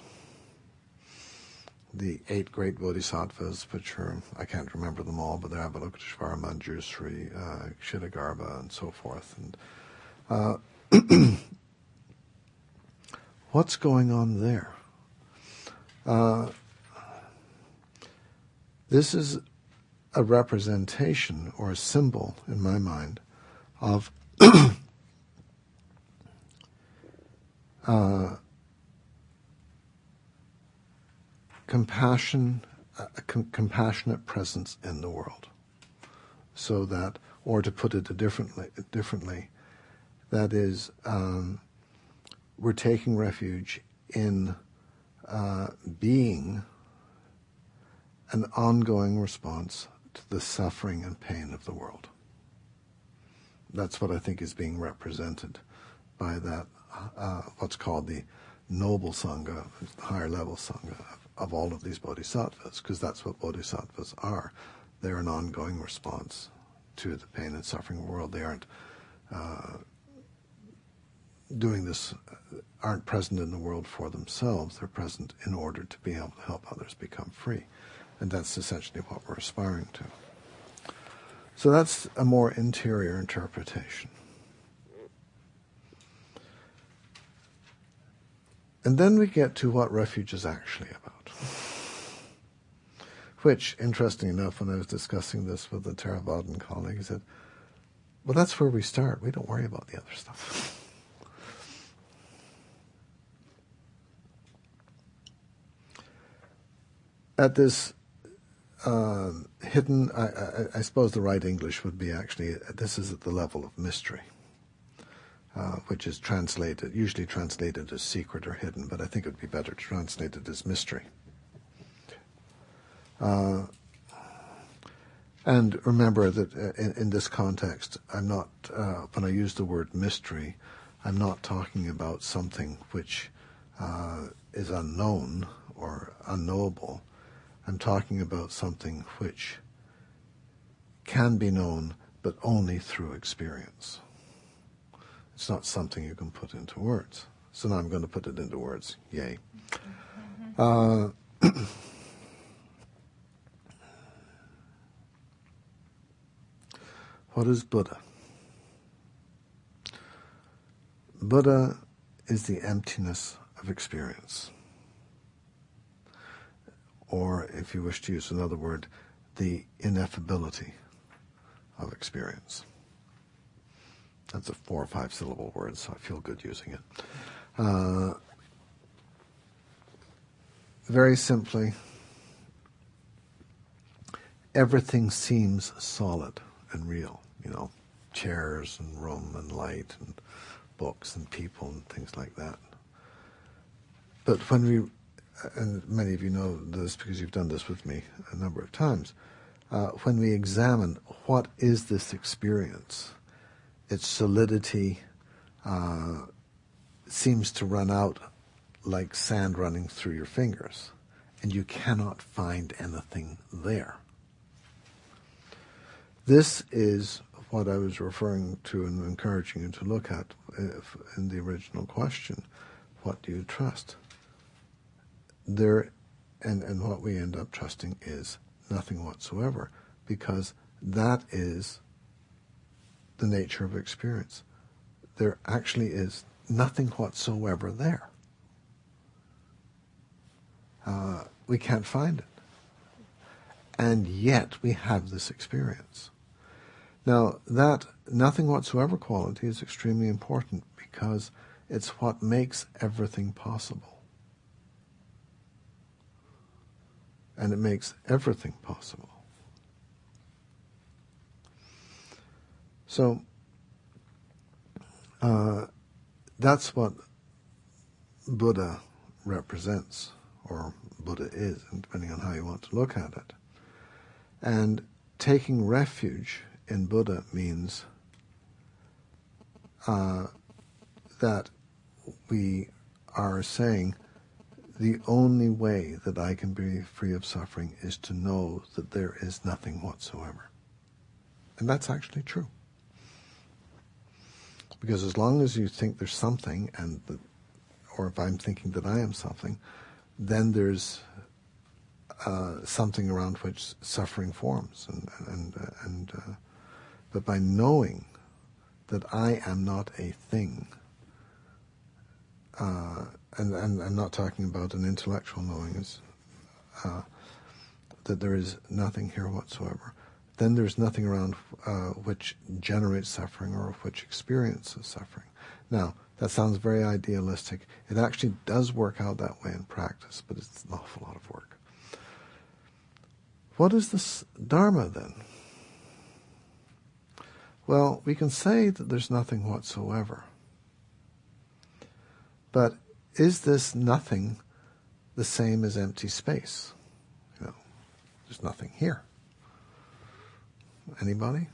S1: The 8 great Bodhisattvas, which are, I can't remember them all, but they're Avalokiteshvara, Manjusri, Kshitigarbha, and so forth. And what's going on there? This is a representation or a symbol, in my mind, of compassionate presence in the world. So that, or to put it differently, that is, we're taking refuge in being an ongoing response to the suffering and pain of the world. That's what I think is being represented by that, what's called the noble Sangha, the higher level Sangha of all of these bodhisattvas, because that's what bodhisattvas are. They're an ongoing response to the pain and suffering of the world. They aren't doing this, aren't present in the world for themselves. They're present in order to be able to help others become free. And that's essentially what we're aspiring to. So that's a more interior interpretation. And then we get to what refuge is actually about. Which, interesting enough, when I was discussing this with a Theravadan colleague, he said, well, that's where we start. We don't worry about the other stuff. At this hidden, I suppose the right English would be actually, this is at the level of mystery, which is usually translated as secret or hidden, but I think it would be better to translate it as mystery. And remember that in this context, I'm not, when I use the word mystery, I'm not talking about something which is unknown or unknowable. I'm talking about something which can be known, but only through experience. It's not something you can put into words. So now I'm going to put it into words. Yay. What is Buddha? Buddha is the emptiness of experience. Or, if you wish to use another word, the ineffability of experience. That's a 4 or 5 syllable word, so I feel good using it. Very simply, everything seems solid and real. You know, chairs and room and light and books and people and things like that. But when we, and many of you know this because you've done this with me a number of times, when we examine what is this experience, its solidity seems to run out like sand running through your fingers, and you cannot find anything there. This is what I was referring to and encouraging you to look at in the original question. What do you trust? There, and what we end up trusting is nothing whatsoever, because that is the nature of experience. There actually is nothing whatsoever there. We can't find it. And yet we have this experience. Now, that nothing whatsoever quality is extremely important because it's what makes everything possible. And it makes everything possible. So, that's what Buddha represents, or Buddha is, depending on how you want to look at it. And taking refuge in Buddha means that we are saying the only way that I can be free of suffering is to know that there is nothing whatsoever. And that's actually true. Because as long as you think there's something, or if I'm thinking that I am something, then there's something around which suffering forms, but by knowing that I am not a thing, and I'm not talking about an intellectual knowing, that there is nothing here whatsoever, then there's nothing around which generates suffering or which experiences suffering. Now, That sounds very idealistic. It actually does work out that way in practice, but it's an awful lot of work. What is this Dharma then? Well, we can say that there's nothing whatsoever. But is this nothing the same as empty space? You know, there's nothing here. Anybody?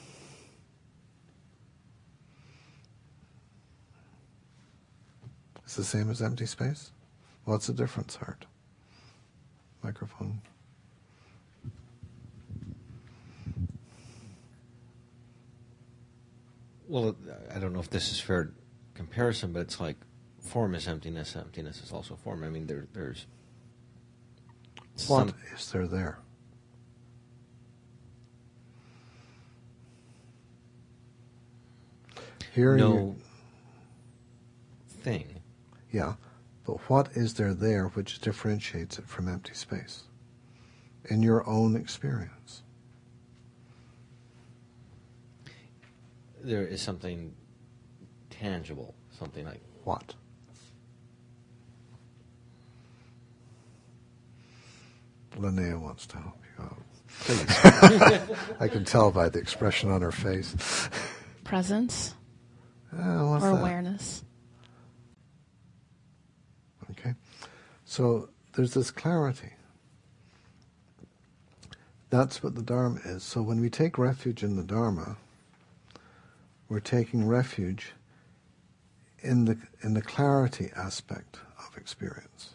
S1: It's the same as empty space? What's the difference, Art? Microphone.
S3: Well, I don't know if this is fair comparison, but it's like form is emptiness, emptiness is also form. I mean, there's
S1: what is there? Here
S3: no thing.
S1: Yeah, but what is there which differentiates it from empty space in your own experience?
S3: There is something tangible, something like...
S1: What? Linnea wants to help you out. Please. I can tell by the expression on her face.
S12: Presence
S1: What's
S12: or
S1: that?
S12: awareness.
S1: Okay. So there's this clarity. That's what the Dharma is. So when we take refuge in the Dharma, we're taking refuge in the clarity aspect of experience.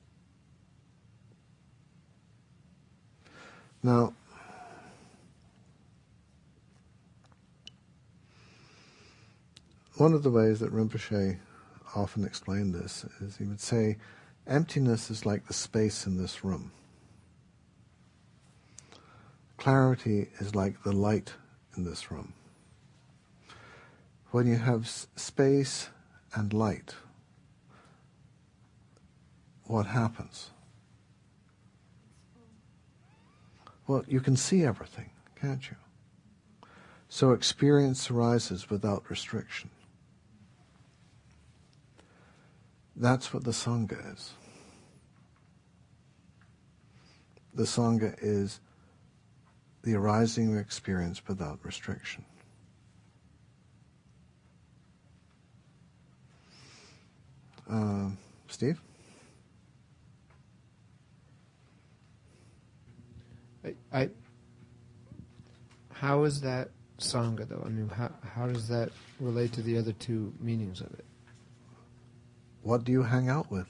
S1: Now, one of the ways that Rinpoche often explained this is he would say, emptiness is like the space in this room. Clarity is like the light in this room. When you have space and light, what happens? Well, you can see everything, can't you? So experience arises without restriction. That's what the Sangha is. The Sangha is the arising of experience without restriction. Steve?
S13: How is that Sangha, though? I mean, how does that relate to the other two meanings of it?
S1: What do you hang out with?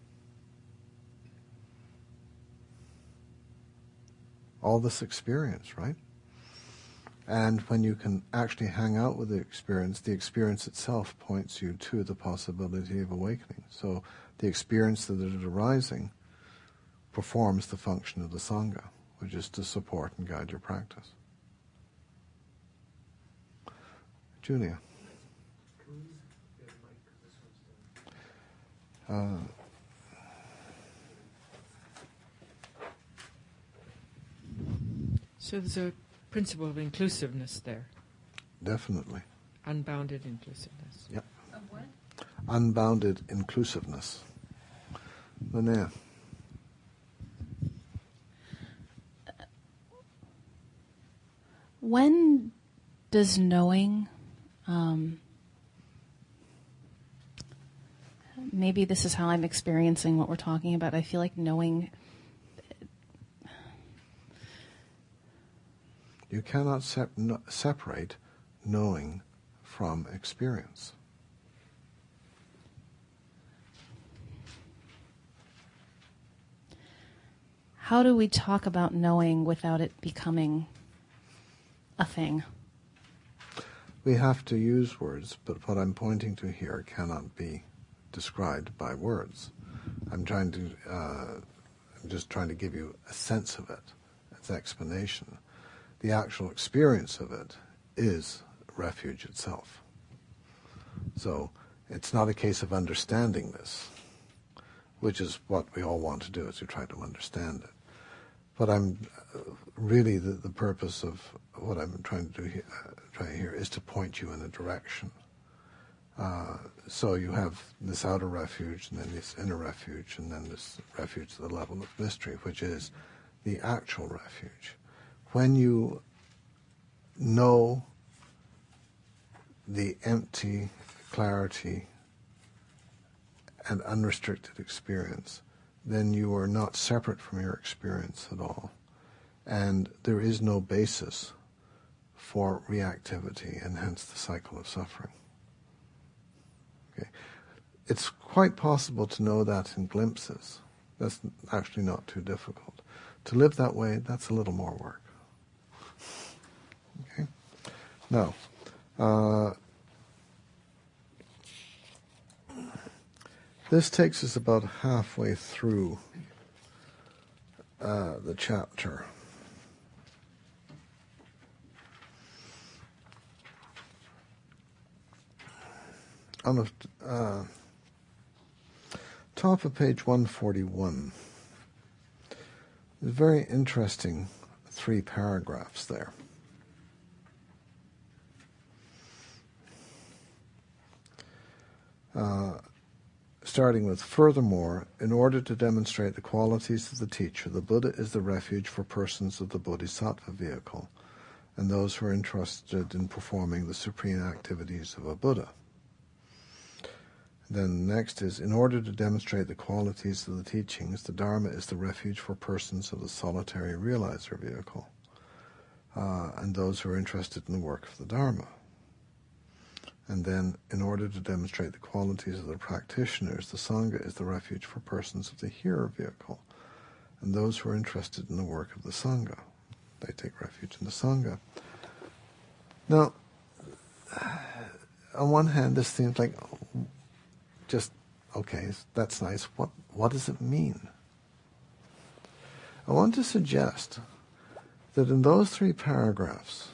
S1: All this experience, right? And when you can actually hang out with the experience itself points you to the possibility of awakening. So the experience that is arising performs the function of the Sangha, which is to support and guide your practice. Julia.
S10: So there's a principle of inclusiveness there.
S1: Definitely.
S10: Unbounded inclusiveness.
S1: Yep.
S10: Of what?
S1: Unbounded inclusiveness. Linnea.
S12: When does knowing, maybe this is how I'm experiencing what we're talking about, I feel like knowing...
S1: You cannot separate knowing from experience.
S12: How do we talk about knowing without it becoming a thing?
S1: We have to use words, but what I'm pointing to here cannot be described by words. I'm just trying to give you a sense of it, its explanation. The actual experience of it is refuge itself. So it's not a case of understanding this, which is what we all want to do, is to try to understand it. But I'm really the purpose of what I'm trying to do here is to point you in a direction. So you have this outer refuge, and then this inner refuge, and then this refuge to the level of mystery, which is the actual refuge. When you know the empty clarity and unrestricted experience, then you are not separate from your experience at all. And there is no basis for reactivity, and hence the cycle of suffering. Okay. It's quite possible to know that in glimpses. That's actually not too difficult. To live that way, that's a little more work. Okay. Now, this takes us about halfway through the chapter. On the top of page 141, there's very interesting 3 paragraphs there. Starting with, furthermore, in order to demonstrate the qualities of the teacher, the Buddha is the refuge for persons of the Bodhisattva vehicle and those who are interested in performing the supreme activities of a Buddha. Then next is, in order to demonstrate the qualities of the teachings, the Dharma is the refuge for persons of the solitary realizer vehicle and those who are interested in the work of the Dharma. And then, in order to demonstrate the qualities of the practitioners, the Sangha is the refuge for persons of the hearer vehicle and those who are interested in the work of the Sangha. They take refuge in the Sangha. Now, on one hand, this seems like just, okay, that's nice. What does it mean? I want to suggest that in those 3 paragraphs,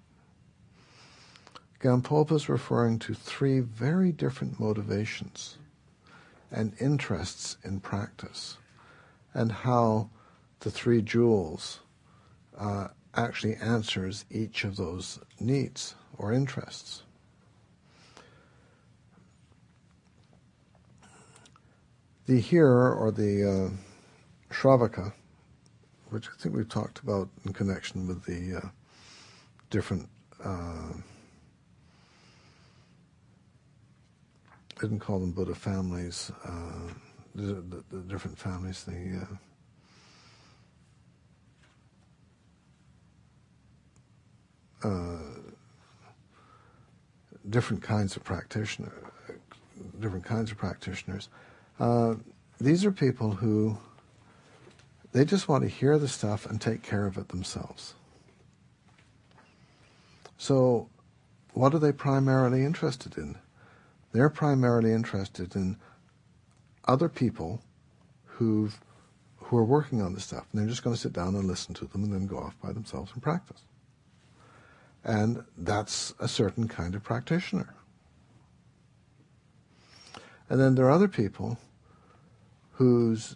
S1: Gampopa is referring to 3 very different motivations and interests in practice, and how the 3 jewels actually answers each of those needs or interests. The hearer, or the Shravaka, which I think we've talked about in connection with the different I didn't call them Buddha families, the different families, different kinds of practitioners. These are people who, they just want to hear the stuff and take care of it themselves. So, what are they primarily interested in? They're primarily interested in other people who are working on this stuff, and they're just going to sit down and listen to them and then go off by themselves and practice. And that's a certain kind of practitioner. And then there are other people whose,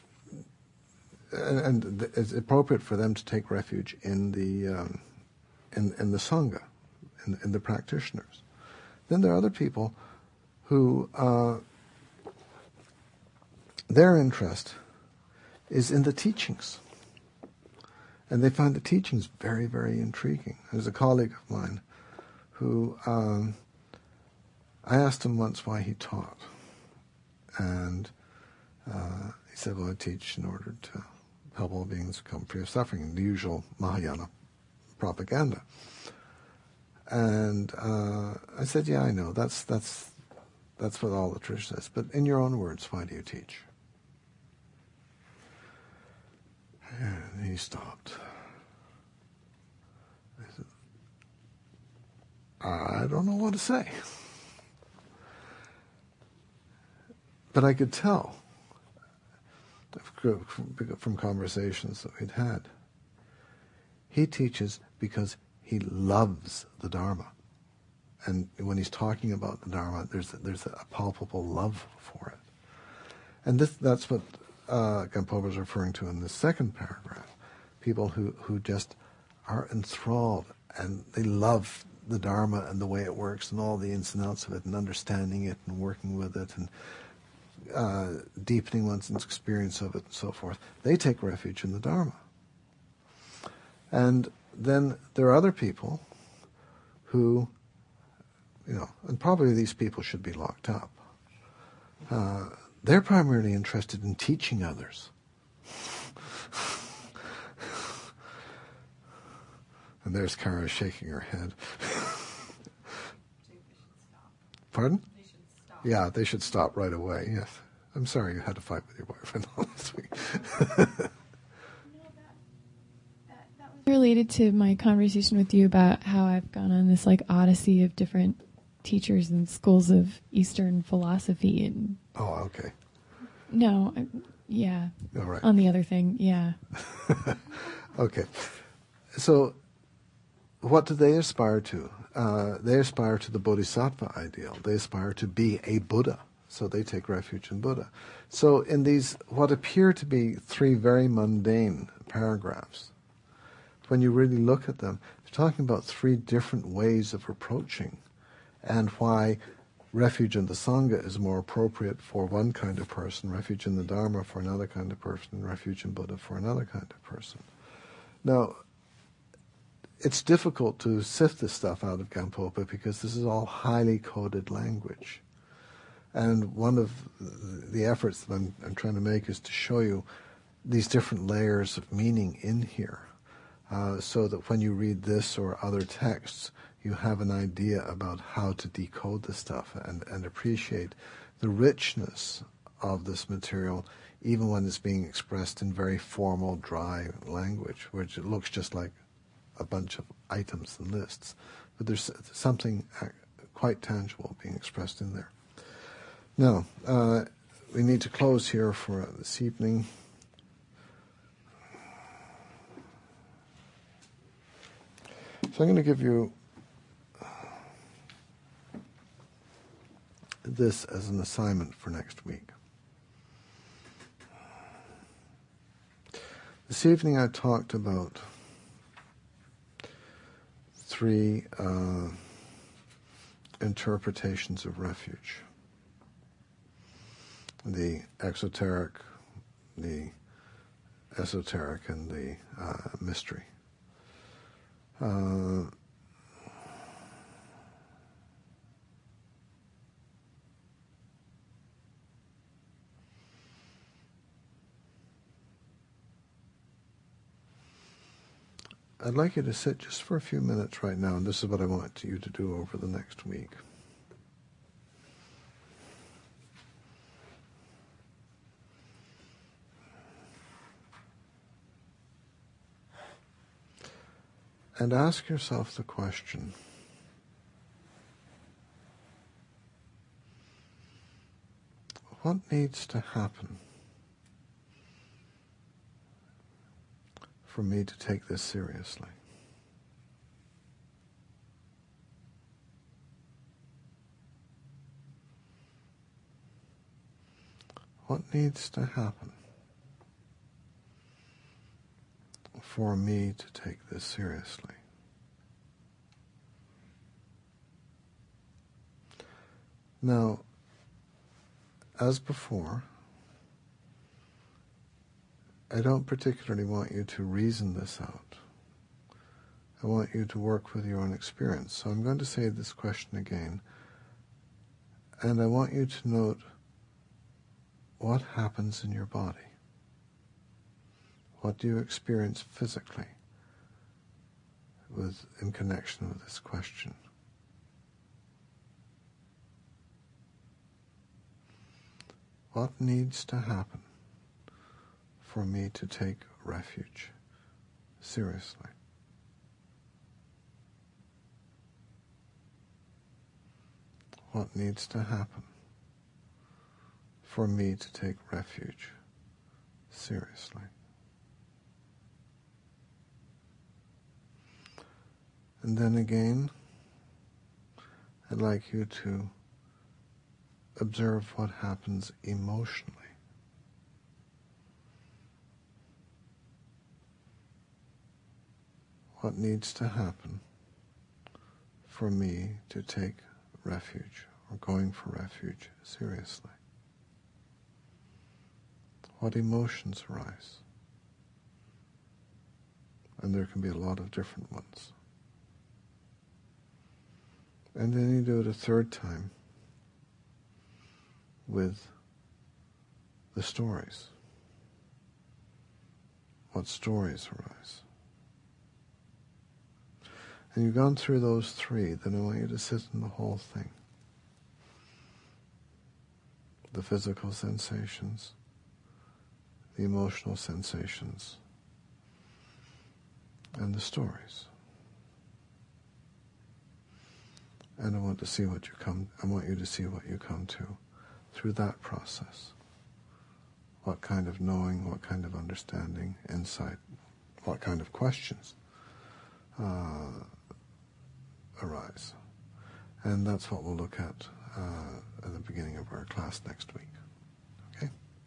S1: and it's appropriate for them to take refuge in the in the Sangha, in the practitioners. Then there are other people who their interest is in the teachings, and they find the teachings very, very intriguing. There's a colleague of mine who I asked him once why he taught, and he said, well, I teach in order to help all beings come free of suffering, the usual Mahayana propaganda. And I said, yeah, I know, that's what all the tradition says, but in your own words, why do you teach? And he stopped. I said, I don't know what to say. But I could tell from conversations that we'd had, he teaches because he loves the Dharma. And when he's talking about the Dharma, there's a palpable love for it. And that's what Gampopa is referring to in the second paragraph. People who just are enthralled, and they love the Dharma and the way it works and all the ins and outs of it and understanding it and working with it and deepening one's experience of it and so forth, they take refuge in the Dharma. And then there are other people who, and probably these people should be locked up. They're primarily interested in teaching others. And there's Kara shaking her head. Pardon? They should stop. Yeah, they should stop right away, yes. I'm sorry you had to fight with your boyfriend last week.
S9: Related to my conversation with you about how I've gone on this odyssey of different teachers and schools of Eastern philosophy and
S1: okay.
S9: No, yeah.
S1: All right.
S9: On the other thing, yeah.
S1: Okay. So what do they aspire to? They aspire to the Bodhisattva ideal. They aspire to be a Buddha. So they take refuge in Buddha. So in these, what appear to be 3 very mundane paragraphs, when you really look at them, they're talking about 3 different ways of approaching and why refuge in the Sangha is more appropriate for one kind of person, refuge in the Dharma for another kind of person, and refuge in Buddha for another kind of person. Now, it's difficult to sift this stuff out of Gampopa because this is all highly coded language. And one of the efforts that I'm trying to make is to show you these different layers of meaning in here, so that when you read this or other texts, you have an idea about how to decode the stuff and appreciate the richness of this material, even when it's being expressed in very formal, dry language, which it looks just like a bunch of items and lists. But there's something quite tangible being expressed in there. Now, we need to close here for this evening. So I'm going to give you this as an assignment for next week. This evening I talked about 3 interpretations of refuge. The exoteric, the esoteric, and the mystery. I'd like you to sit just for a few minutes right now, and this is what I want you to do over the next week. And ask yourself the question, what needs to happen for me to take this seriously? What needs to happen for me to take this seriously? Now, as before, I don't particularly want you to reason this out. I want you to work with your own experience. So I'm going to say this question again, and I want you to note what happens in your body. What do you experience physically in connection with this question? What needs to happen for me to take refuge seriously? What needs to happen for me to take refuge seriously? And then again, I'd like you to observe what happens emotionally. What needs to happen for me to take refuge or going for refuge seriously? What emotions arise? And there can be a lot of different ones. And then you do it a third time with the stories. What stories arise? And you've gone through those three, then I want you to sit in the whole thing. The physical sensations, the emotional sensations, and the stories. And I want you to see what you come to through that process. What kind of knowing, what kind of understanding, insight, what kind of questions arise. And that's what we'll look at the beginning of our class next week. Okay?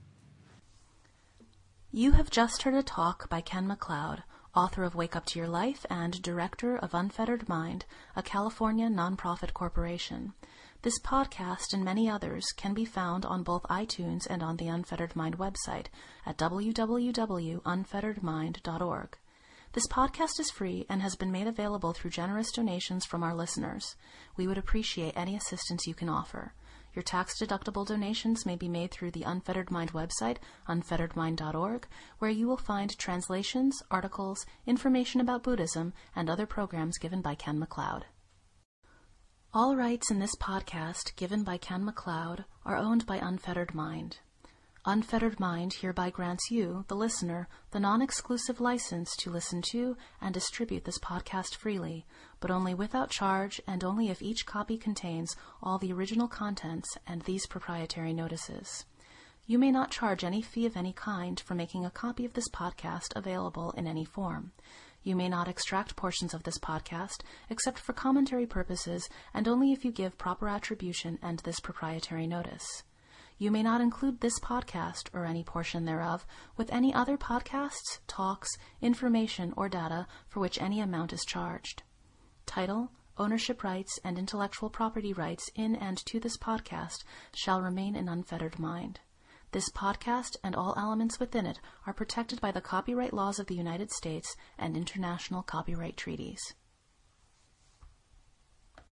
S12: You have just heard a talk by Ken MacLeod, author of Wake Up to Your Life and director of Unfettered Mind, a California nonprofit corporation. This podcast and many others can be found on both iTunes and on the Unfettered Mind website at www.unfetteredmind.org. This podcast is free and has been made available through generous donations from our listeners. We would appreciate any assistance you can offer. Your tax-deductible donations may be made through the Unfettered Mind website, unfetteredmind.org, where you will find translations, articles, information about Buddhism, and other programs given by Ken MacLeod. All rights in this podcast given by Ken MacLeod are owned by Unfettered Mind. Unfettered Mind hereby grants you, the listener, the non-exclusive license to listen to and distribute this podcast freely, but only without charge and only if each copy contains all the original contents and these proprietary notices. You may not charge any fee of any kind for making a copy of this podcast available in any form. You may not extract portions of this podcast except for commentary purposes and only if you give proper attribution and this proprietary notice. You may not include this podcast, or any portion thereof, with any other podcasts, talks, information, or data for which any amount is charged. Title, ownership rights, and intellectual property rights in and to this podcast shall remain in Unfettered Mind. This podcast and all elements within it are protected by the copyright laws of the United States and international copyright treaties.